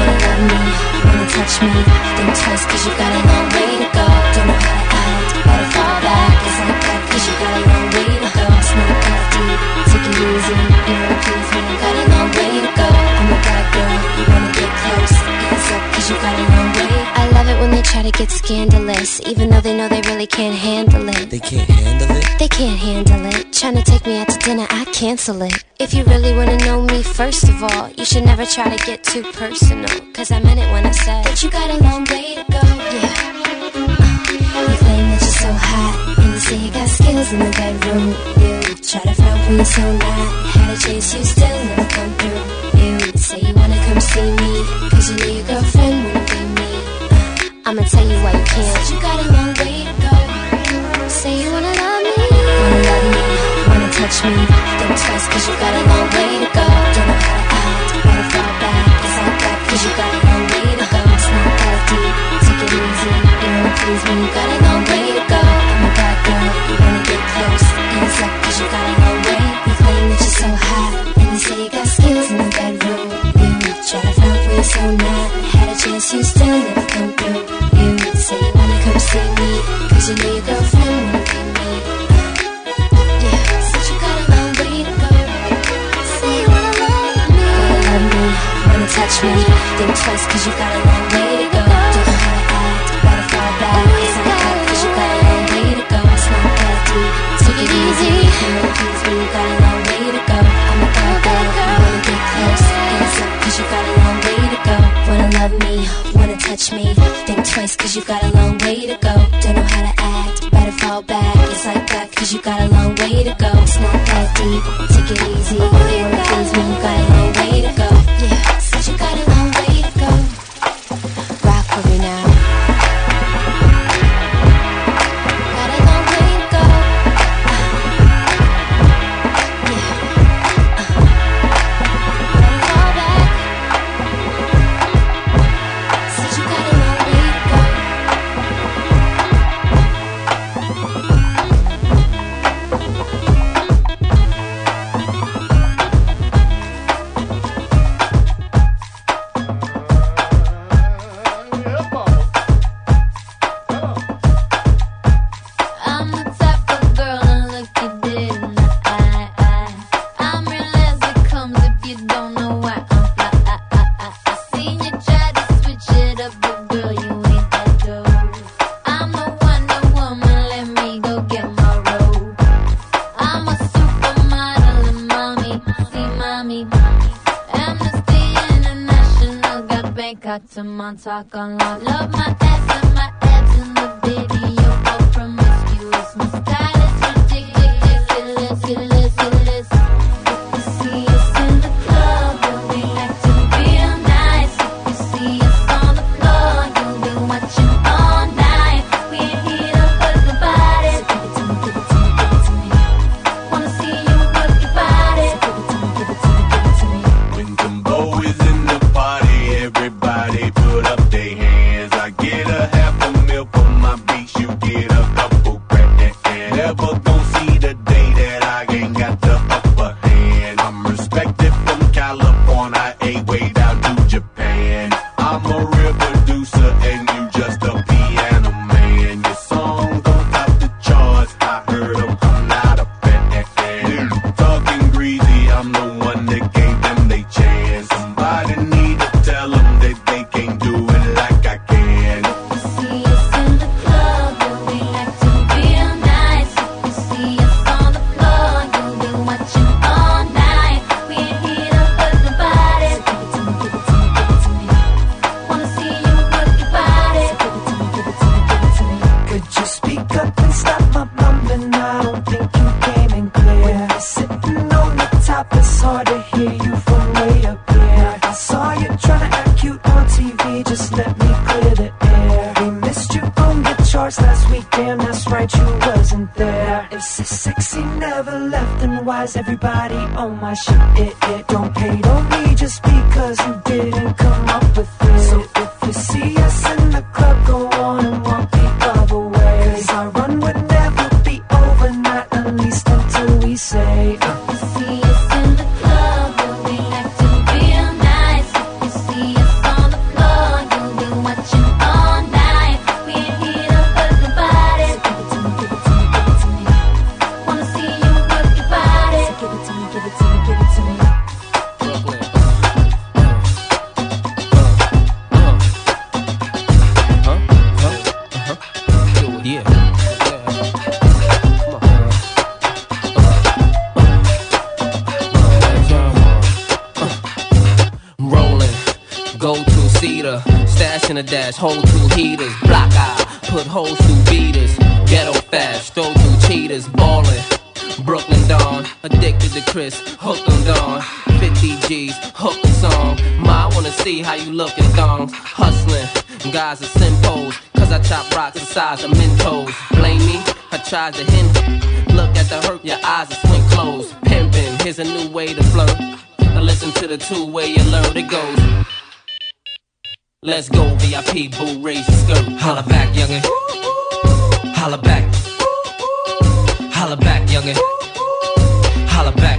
S2: wanna touch me. Think twice cause you got a long way to go. Don't know how to act, better fall back. It's like that cause you got a long way to go. It's not that deep, take it easy. You wanna please me, got a long way to go. I'm a bad girl, you wanna get close. Hands up cause you got a long way. I love it when they try to get scandalous, even though they know they really can't handle it.
S10: They can't handle it?
S2: They can't handle it. Trying to take me out to dinner, I cancel it. If you really wanna know me, first of all, you should never try to get too personal. Cause I meant it when I said that you got a long way to go. Yeah. You claim that you're so hot, and you say you got skills in the bedroom. You try to front when you're so not. Had a chance, you still never come through. You say you wanna come see me, cause you know your girlfriend wouldn't be me. I'ma tell you why you can't. Said you got a long way to go. Say you wanna love me, wanna touch me. Think twice cause you got a long way to go. Don't know how to act, better fall back. It's like that cause you got a long way to go. It's not that deep, take it easy. You wanna please me, you got a long way to go. I'm a bad girl, you wanna get close. Hands up cause you got a long way. You claim that you're so hot, and you say you got skills in the bedroom. You try to front when you're so not. Had a chance, you still never come through. You say you wanna come see me, cause you know your girlfriend won't be me. Touch me, think twice cause you got a long way to go. Don't know how to act, better fall back. It's like that cause you got a long way to go. It's not that deep, take it easy. You wanna please me, you got a long way to go. I'm a bad girl, you wanna get close. Hands up cause you got a long way to go. Wanna love me, wanna touch me. Think twice cause you got a long way to go. Don't know how to act, better fall back. It's like that cause you got a long way to go. It's not that deep, take it easy. You wanna please me, you got a long way to go. Yeah. You got a long way to go. Rock with me now. Got a long way to go. Yeah. Better fall back. Said you got a long way to go.
S6: Got to Montauk on love. Love my ass and my abs in the video. All promiscuous. My style is ridiculous. If you see us in the club, we'll be acting real nice.
S1: that you wasn't there. If sexy never left, then why is everybody on my shit? Don't hate on me just because you didn't come up with it. So if you see us in the club, go on and walk the other way. 'Cause our run would never be over, not at least until we say
S6: See us in the club, we'll be acting real nice. If you see us on the floor, you'll be watching all night. We ain't here to hurt nobody. So give it to me, give it to me, give it to me. Wanna see you work your body. So give it to me, give it to me, give it to me.
S5: Stash in a dash, hold two heaters, block eye, put holes through beaters, ghetto fast, throw through cheaters, ballin', Brooklyn Dawn, addicted to Chris, hooked on Dawn, 50 G's, hooked on song, Ma, I wanna see how you look in thongs, hustling, guys are simpos, 'cause I chop rocks the size of Mentos, blame me, I tried to hint, look at the hurt, your eyes are swing closed, pimpin', here's a new way to flirt, now listen to the two-way alert, it goes. Let's go, VIP, boo, raise your skirt. Holla back, youngin'. Holla back. Holla back, youngin'. Holla back.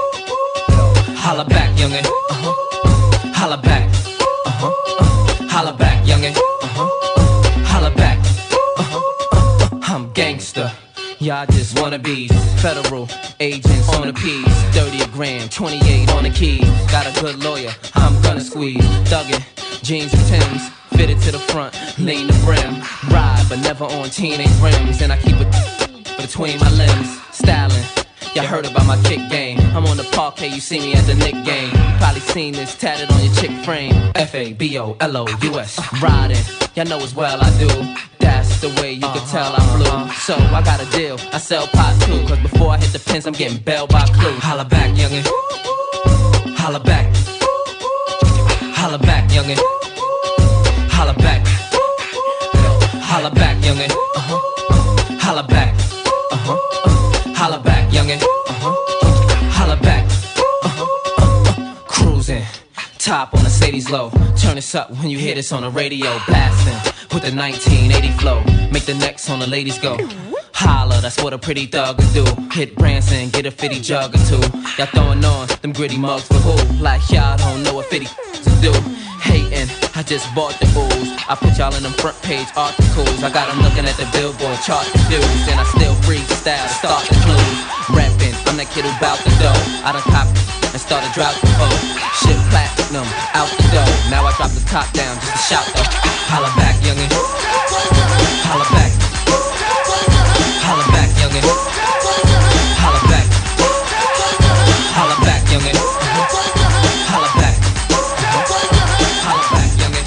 S5: Holla back, youngin'. Holla back. Holla back, youngin'. Holla back. I'm gangster. Y'all just wannabes. Federal agents on the piece. 30 a gram, 28 on the keys. Got a good lawyer, I'm gonna squeeze. Thuggin'. Jeans and Timbs, fitted to the front, lean the brim. Ride, but never on teenage rims. And I keep it between my limbs. Styling, you heard about my kick game. I'm on the parquet, you see me at the Knick game. You probably seen this tatted on your chick frame. FABOLOUS, riding, y'all know as well I do. That's the way you can tell I'm blue. So I got a deal, I sell pot too. 'Cause before I hit the pins, I'm getting bailed by Clue. Holla back, youngin'. Holla back. Holla back, youngin'. Holla back. Holla back, youngin'. Holla back. Holla back, youngin'. Holla back. Cruising. Top on Mercedes low. Turn this up when you hear this on the radio. Blasting with the 1980 flow. Make the necks on the ladies go. Holla, that's what a pretty thug would do. Hit Branson, get a 50 jug or two. Y'all throwing on them gritty mugs for who? Like y'all don't know what 50 to do. Hating, I just bought the ooze. I put y'all in them front page articles. I got them looking at the Billboard chart to dudes. And I still freestyle to start the clues. Rapping, I'm that kid who bout the dough. I done copped and started drought the O. Shit platinum, out the dough. Now I drop the top down just to shout though. Holla back, youngin'. Holla back. Holla back, youngin'. Holla back. Holla back, youngin'. Holla back. Holla back, youngin'.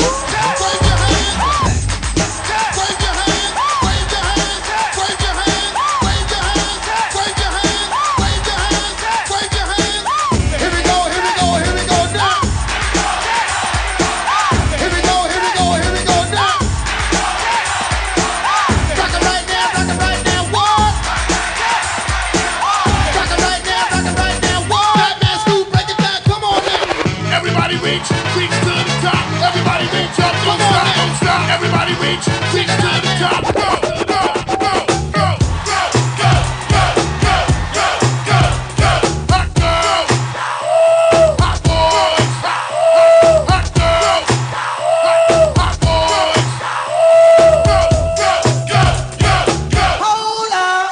S3: Everybody reach to the top. Go, go, go, go, go, go, go, go, go, go, go. Hot girls, hot boys, hot girls, hot boys. Go, go, go, go, go. Hold up.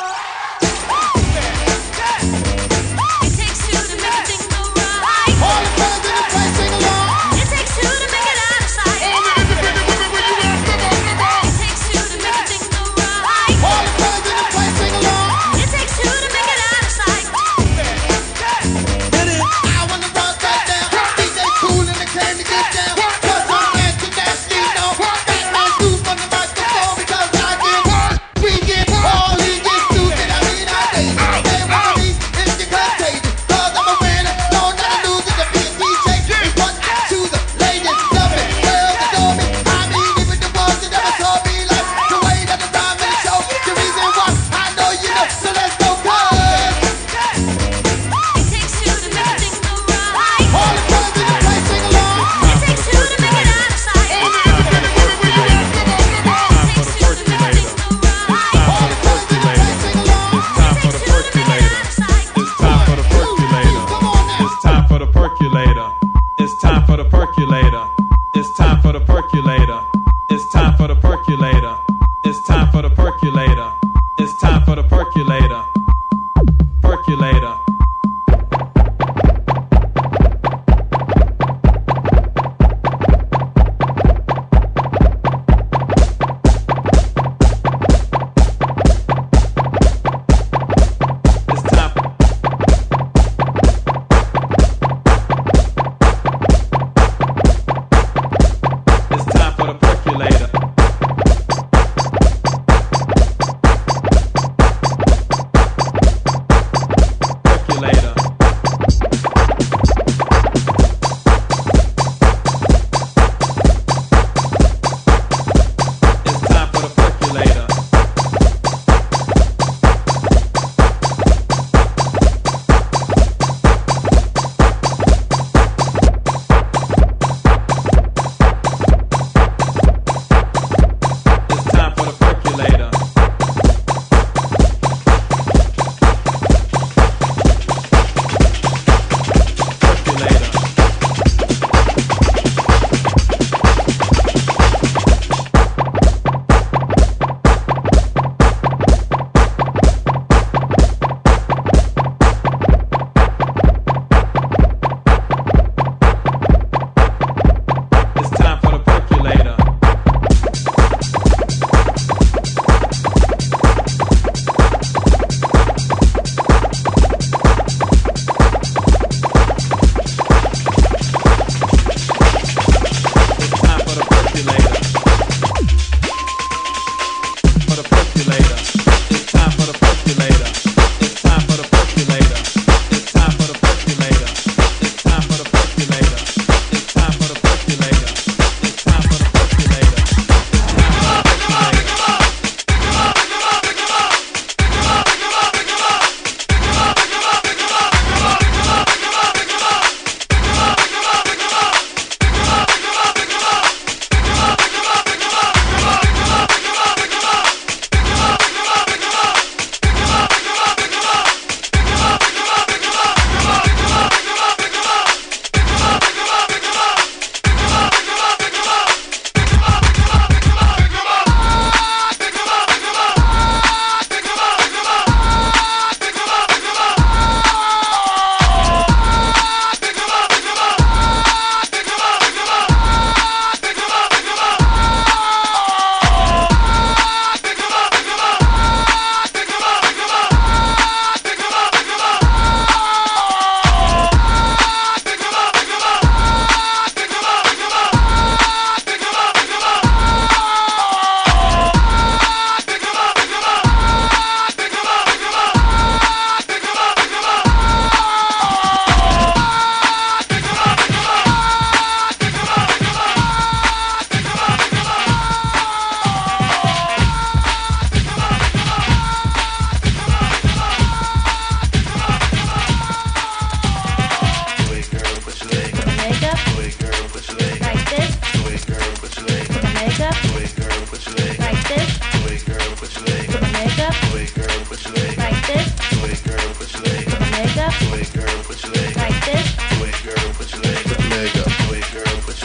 S6: It takes two to make a thing go right.
S3: All the fellas in the place sing along.
S6: It takes two to make it out of sight.
S3: All the independent women, where you at? Come on, come on.
S6: It takes two to make a thing go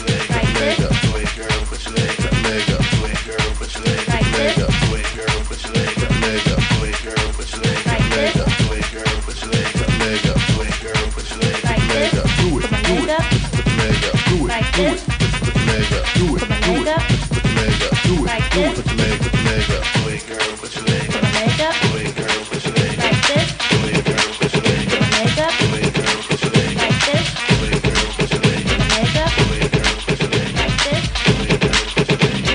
S8: leg up. Do it, girl, put your leg up. Leg up. Do it, girl, put your leg up. Leg up. Do it, girl, put your leg up. Leg up. Do it, girl, put your leg up. Leg up. Do it, girl, put your leg up. Leg up. Do it, girl, put your leg up. Leg up. Do it, do it. Put the leg up. Do it, do it. Put the leg up. Do it, do it. Put the leg up. Do it, do it. Put the leg up. Do it, girl, put your leg up. Do it, girl, put your leg up. Do it, girl, put your leg up. Do it, girl, put your leg up. Do it, girl, put your leg up. Do it, girl, put your leg up. Do it, girl, put your leg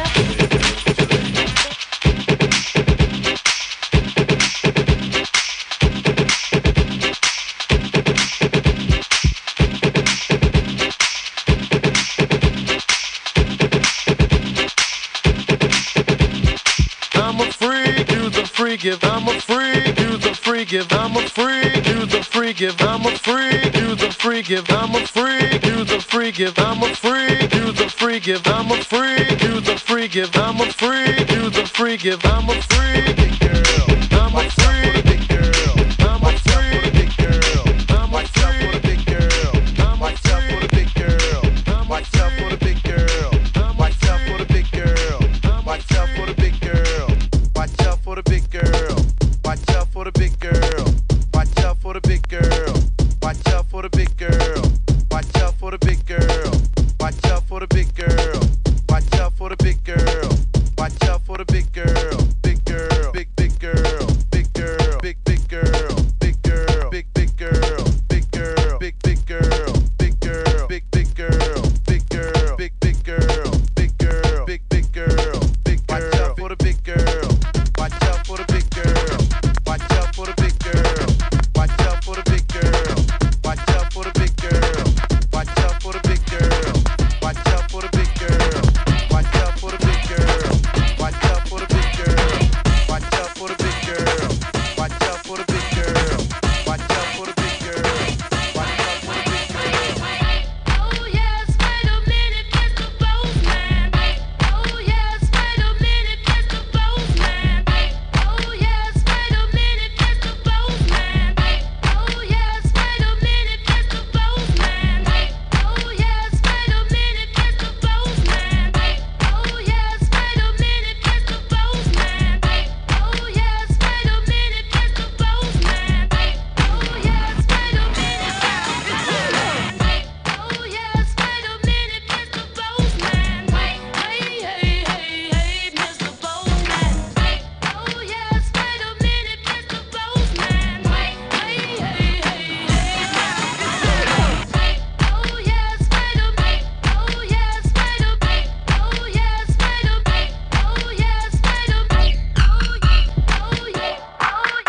S9: I'm a freak, use a free gift. I'm a freak, use a free gift. I'm a freak, use a free gift. I'm a freak, use a free gift. I'm a freak, use a free gift. I'm a freak, use a free gift. I'm a freak, use a free gift. I'm a freak, use a free gift. I'm a freak girl. I'm a freak big girl. I'm a freak big girl. I'm a freak big girl. Watch out for the big girl. Watch out for the big girl. Watch out for the big girl. Watch out for the big girl. Watch out for the big girl. Watch out for the big girl. Watch out for the big girl. Watch out for the big girl. Watch out for the big girl. Watch out for the big girl. Watch out for the big girl. Watch out for the big girl. Big girl. Big big girl. Big girl. Big big girl. Big girl. Big big girl. Big girl. Big big girl. Big girl. Big big girl. Big girl. Big big girl. Big girl. Big big girl. Big girl. Watch out for the big girl. Watch out for the big girl. Watch out for the big girl. Watch out for the big girl. Watch out for the big girl. Watch out for the big girl. Watch out for the big girl. Watch out for the big girl. Watch out for the big girl. Watch out for the big girl. Watch out for the big girl. Watch out for the big girl. Watch out for the big girl.
S6: Oh yes, wait a minute, Mr. Boseman. Oh yes, wait a minute, Mr. Boseman. Oh yes, wait a minute, Mr. Boseman. Oh yes, wait a minute, Mr. Boseman. Oh yes, wait a minute, Mr. Boseman. Oh yes, wait a minute, Mr. Boseman. Oh yes, wait a minute, Mr. Boseman. Oh yes, wait a minute, Oh yes, wait a minute, Mr. Boseman. Hey, hey, hey, hey, Mr. Boseman. Oh yes, wait a minute, Mr. Boseman. Hey, hey, hey, hey, Oh yes, wait a minute. Oh yes, wait a minute. Oh yes, wait a minute. Oh yes, wait a minute. Oh yeah, oh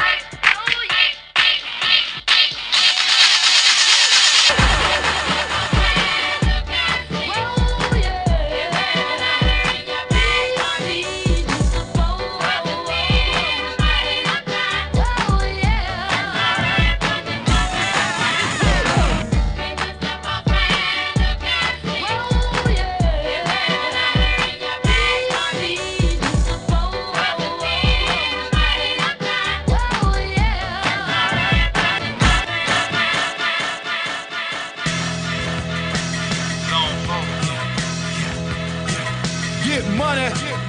S1: Get money.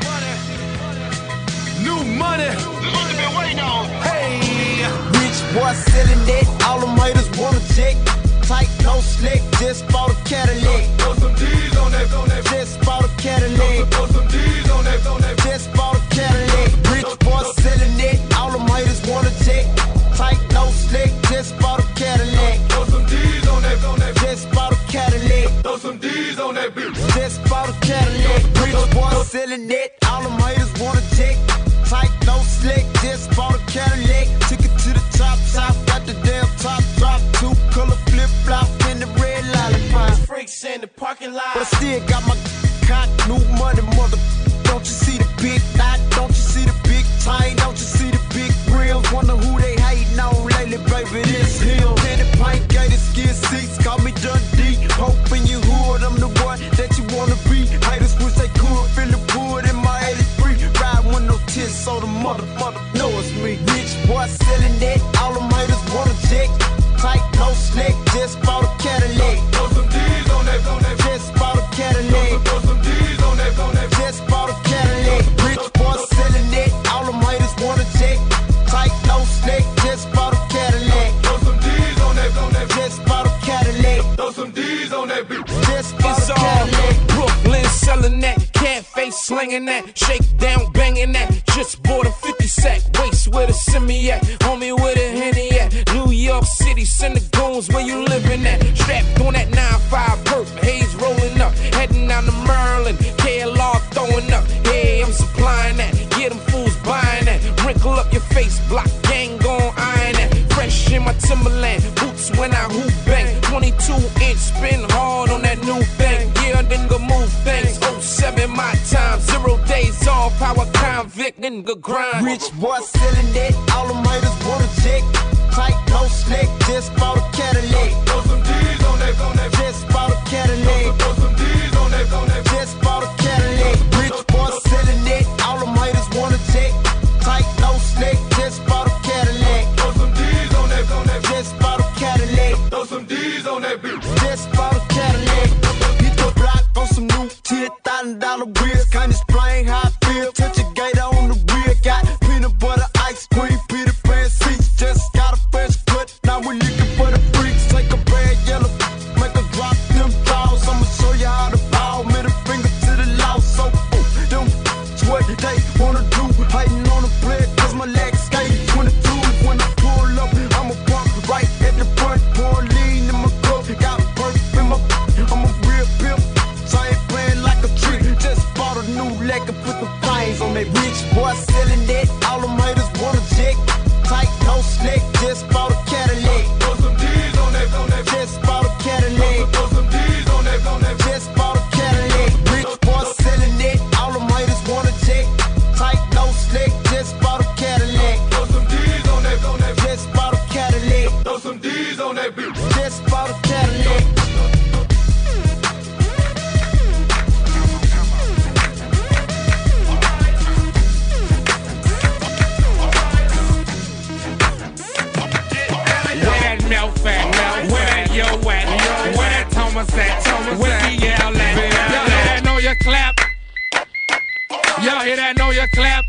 S1: New money. This is what you've been waiting on. Hey.
S23: Rich boy selling it, all them haters wanna check. Tight, no slick, just bought a Cadillac.
S1: Throw some D's on that,
S23: Just bought a Cadillac.
S1: Throw some D's on that,
S23: Just bought a Cadillac. Rich boy selling it, all them haters wanna check. Tight, no slick, just bought a Cadillac.
S1: Throw some D's on that,
S23: Just bought a Cadillac.
S1: Throw some D's on that bitch.
S23: Just bought a Cadillac. Rich boy selling it, all them haters wanna check. Tight, no slick, just bought a Cadillac. Took it to the top, got the damn top drop. Two color flip flop in the red lollipop.
S1: Freaks in the parking lot.
S23: But I still got my cock, new money, mother. Don't you see the big knot? Don't you see the big tie? Don't you see the big grills? Wonder who they hating on lately, baby. This him. Candy pint, gated skin seats, call me Dundee. Hoping you hood, I'm the one that you wanna be. Haters wish they could feel the wood in my 83. Ride with no tits, so the mother know it's me. Rich boy selling it, all them haters wanna check. Tight, no slick, just bought a Cadillac.
S1: Throw some D's on that,
S23: Just bought a
S11: slinging that, shake down, banging that. Just bought a 50 sack, waist with a semi at, homie with a Henny at. New York City, send the goons where you living at. Strapped on that 9-5 perp, haze rolling up, heading down to Maryland. KLR throwing up, hey, I'm supplying that. Get them fools buying that. Wrinkle up your face, block gang gon' iron that. Fresh in my Timberland, boots when I hoop bang. 22-inch spin hard on that new thing. Yeah, nigga move things. 07 my time, 0 days off. Power convict, nigga grind.
S23: Rich boy selling that, all them haters wanna check. Tight, no slick, just bought a Cadillac. Throw some D's on that, just bought a Cadillac. Throw some D's on that, just bought a Cadillac. Rich boy selling that, all them haters wanna check. Tight, no slick, just bought a Cadillac. Throw some D's on that, just bought a Cadillac. Throw some D's on that bitch, just bought a Cadillac. Hit the block on some new $10,000 wheels. Can't explain how I feel. Touch a gator on the wheel. Got peanut butter, ice cream, Peter Pan seats. Just got a fresh cut. Now we looking for the freaks. Take a bad yellow, make her drop them balls. I'ma show you how to ball. Middle finger to the law. So them what they wanna do. Hating on the play, cause my legs skate 22. When I pull up, I'ma park right at the front. Pour lean in my cup. Got perk in my, I'm a real pimp. So I ain't playing like a trick. Just bought a new leg and put the fines on that. Rich boy selling that, all them haters wanna check. Tight, no slick, just bought a Cadillac. Throw some D's on that, just bought a Cadillac. Throw some D's on that, just bought a Cadillac. Rich boy selling that, all them haters wanna check. Tight, no slick, just bought a Cadillac. Throw some D's on that, just bought a Cadillac. Throw some D's on that bitch, just bought a Cadillac.
S11: Where that yo at? Where that Thomas at? Where he yell at? Y'all hear that? Know you clap. Y'all hear that? Know you clap.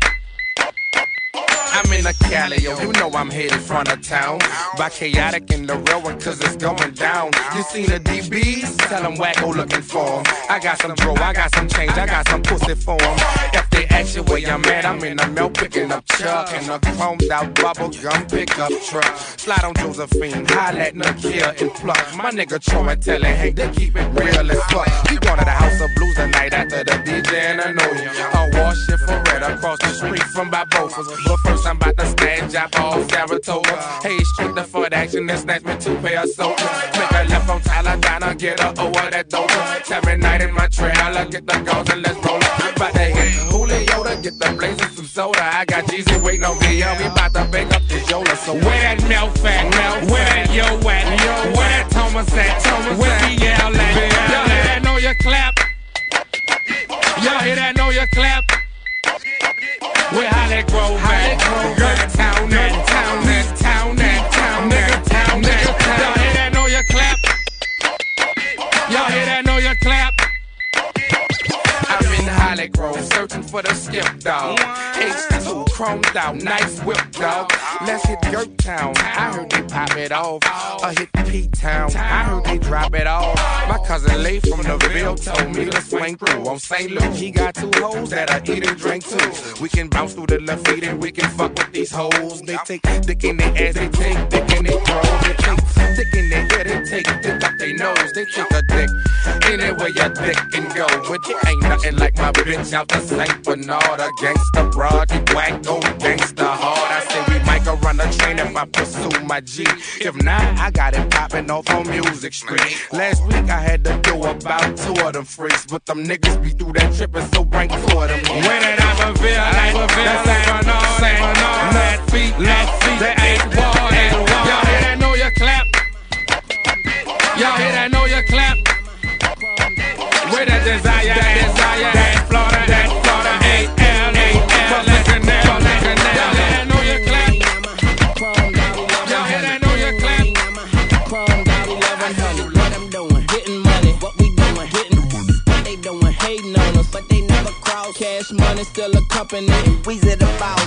S11: I'm in a Cali, yo, you know I'm headed front of town. By chaotic in the railroad, cause it's going down. You see the DBs? Tell them wacko looking for 'em. I got some bro, I got some change, I got some pussy for 'em. If they ask you where I'm at, I'm in the milk picking up Chuck in a chromed out bubble gum pickup truck. Slide on Josephine, holla at Nakia and pluck. My nigga Troy tell it, hey, they keep it real as fuck. He going to the House of Blues tonight after the DJ and I know you. I wash it for red across the street from Barbosa's. But first I'm about to snatch up all Saratoga. Hey, straight the foot action and snatch me 2 pair of sodas. Make a left on Taladana, get a over that doja. Every night in my trailer, get the guns and let's roll up. About to hit Julio to get the blazing some soda. I got Jeezy waiting on me, we about to bake up this Yola. So where that milk at? Where that yo at? Where that Thomas at? Where he yell at? Y'all hear that? Know you clap. Y'all hear that? Know you clap. Where Holly Grove at? Girl town, that town, that town, that town, nigga town, nigga town. Y'all hear that? Know you clap. Y'all hear that? Know you clap. I'm in Holly Grove, searching for the skip dog. H2 chromed out, nice whip dog. Let's hit Gert Town, I heard they pop it off. Hit P-Town, I heard they drop it off. My cousin Lee from the Ville told me to swing through on St. Louis. He got 2 hoes that'll eat and drink too. We can bounce through the left feet and we can fuck with these hoes. They take dick in their ass, they take dick in their throat. They take dick in their head, they take dick up their nose. They take a dick anywhere your dick can go. But you ain't nothing like my bitch out the St. Bernard. A gangsta broad, you wacko gangsta hard. I say we might go run a train if I pursue my G. If not, I got it popping off on Music Street. Last week I had to do about 2 of them freaks, but them niggas be through that trippin', so bring 2 of them. When it Iberville, that's St. Bernard, left feet, that ain't wall. Y'all hear that? Know you clap. Y'all hear that? Know you clap. Where that desire, that Florida, A-L, listen there. Y'all hear that? Know you clap. Y'all hear that? Know you clap.
S12: What I'm doing, getting money. What we doing, getting money. What they doing, hating on us, but they never cross. Cash money still a company, and we's the boss.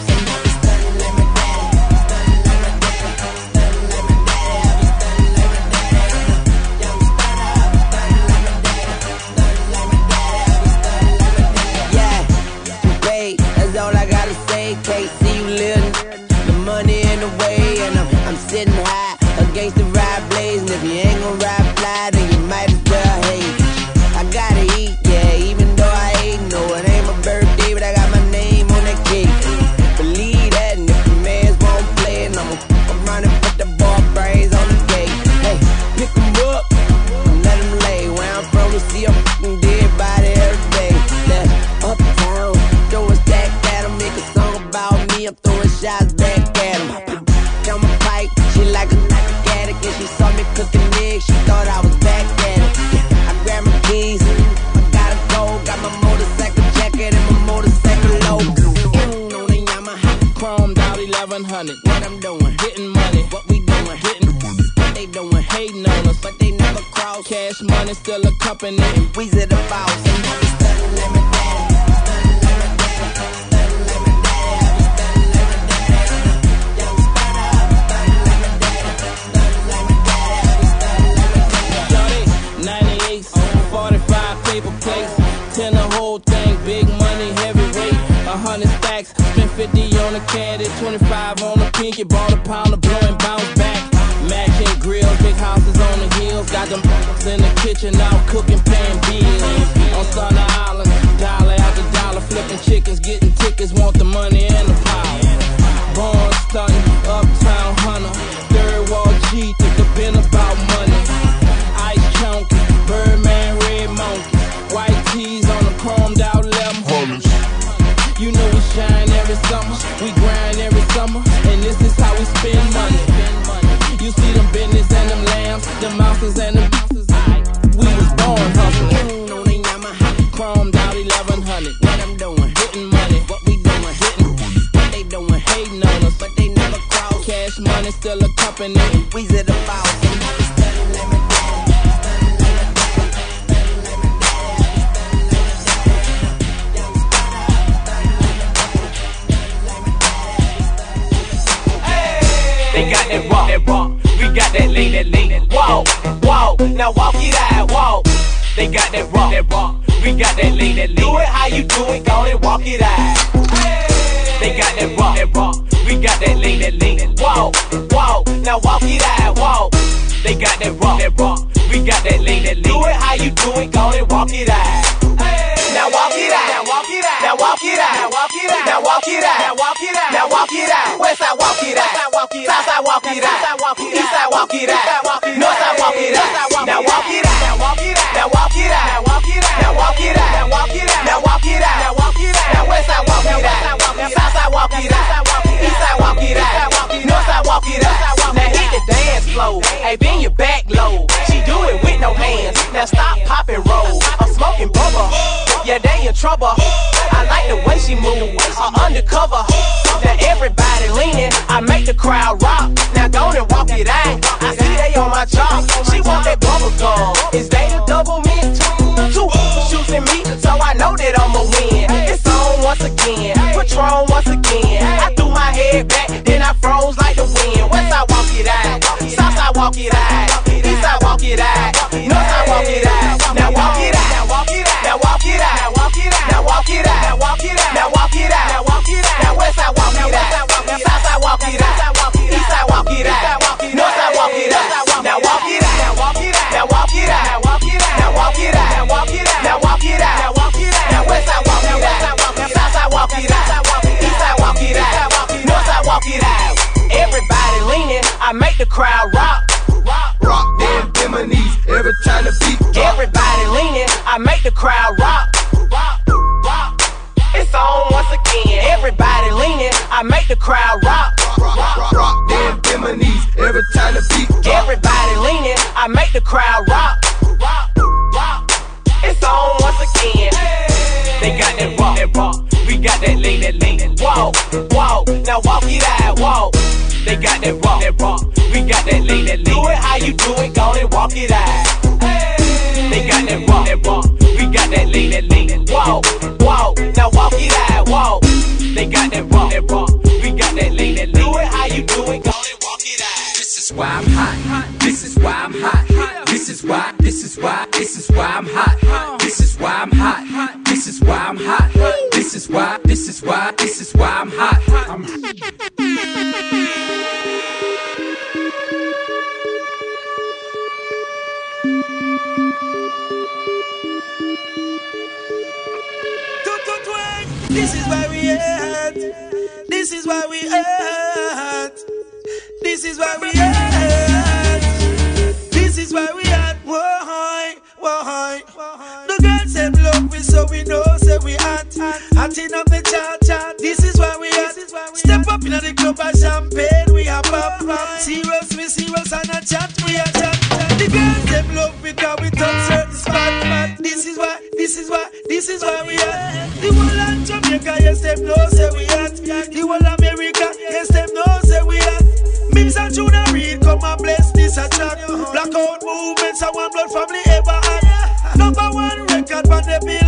S12: way, can't see you living. The money in the way, and I'm sitting high against the ride blaze. And if you ain't gon' ride fly, then you might as well hate. I gotta eat, yeah, even though I ain't. No, it ain't my birthday, but I got my name on that cake. Believe that, and if the mans won't play, and I'ma run and put the ball brains on the gate. Hey, pick 'em up and let 'em lay. Where I'm from, we see a fucking dead body every day. That's uptown, throw a stack at 'em, make a song about me. I'm throwing shots back at 'em. Down my pipe, she like a addict, and she saw me cooking eggs, she thought I was back at it. I grabbed my keys, I gotta go, got my motorcycle jacket and my motorcycle logo. On the Yamaha, chromed out 1100. What I'm doing, getting money. What we doing, getting money. What they doing, hating on us, but they never cross. Cash money still a company, and we's at the boss. And now we stunning like my daddy. Paper plates, 10 the whole thing, big money, heavyweight, 100 stacks, spent 50 on the candy, 25 on the pinky, bought a pound of blow and bounce back. Matching grills, big houses on the hills, got them in the kitchen out cooking, paying bills. On Thunder Island, dollar after dollar, flipping chickens, getting tickets, want the money and the power. Born stunting, uptown hunter, third wall G, think the been about money. Ice chunky, Birdman, red monkey. White tees on the chromed out 1100. You know we shine every summer, we grind every summer, and this is how we spend money. You see them business and them lambs, them mouses and them we was born hustling. On the Yamaha, chromed out 1100. What I'm doing, getting money. What we doing, hitting. What they doing, hating on us, but they never cross. Cash money still a company, and we's at the boss.
S13: They got that rock, we got that lean, walk, now walk it out, walk. They got that rock, we got that lean, do it how you do it, go and walk it out. They got that rock, we got that lean, walk, now walk it out, walk. They got that rock, we got that lean, do it how you do it, go and walk it out. Now walk it out, now walk it out, now walk it out, now walk it out, now walk it out, now walk it out, now walk it out. Westside walk it out, Southside walk it out, Eastside walk it out, Northside walk it out. Now walk it out, now walk it out, now walk it out, now walk it out, now walk it out, now walk it out, now walk it out, now walk it out. Now Westside walk it out, Southside walk it out, Eastside walk it out, Northside walk it out. Now hit the dance floor, hey bend your back low. She do it with no hands. Now stop, pop and roll. I'm smoking bubble. Yeah, they in trouble. I like the way she move, undercover. Now everybody leaning, I make the crowd rock. Now go and walk it out. I see they on my job. She want that bubble gum. Is they the double mint? Two shooting me, so I know that I'ma win. It's on once again, Patron once again. I threw my head back, then I froze like the wind. Westside walk it out, Southside walk it out, Eastside walk it out, Northside walk it out. Now walk it out, now walk it out, now walk it out, now walk it out, now walk it out, now walk it out, now walk it out, now walk it out. Now Westside walk it out, Southside walk it out, Eastside walk it out, Northside walk it out. Now walk it out, now walk it out, now walk it out, now walk it out, now walk it out, now walk it out, now walk it out, now walk it out. Now Westside walk it out, Southside walk it out, Eastside walk it out, Northside walk it out. Everybody leaning, I make the crowd rock. Rock them Bimini's every time the beat drop. Everybody leaning, I make the crowd rock. It's on once again. Everybody leaning, I make the crowd rock. Rock them Bimini's every time the beat drop. Everybody leaning, I make the crowd rock. It's on once again. They got that rock, we got that lean, walk, now walk it out, walk. They got that rock, we got that lean, do it how you do it, go and walk it out. They got that rock, we got that lean, walk, now walk it out, walk. They got that rock, we got that lean, do it how you do it, go and walk it out. This is why I'm hot, this is why I'm hot, this is why I'm hot, this is why I'm hot, this is why I'm hot, this
S5: is why I'm hot.
S1: This is why we at. This is why we at. This is why we at. This is why we at. Why? The girls them love we, so we know say we at. Acting up the chat. This is why we at. Step up in the club and champagne we are pop. Serious we serious and a chat we are chat. The girls them love because we touch certain spot. This is why we at. The whole of Jamaica, yes them know say we at. The whole of America, yes them know say we at. Mims and Juna Reid come and bless this a track. Blackout movements and one blood family ever had. Number one record on the bill.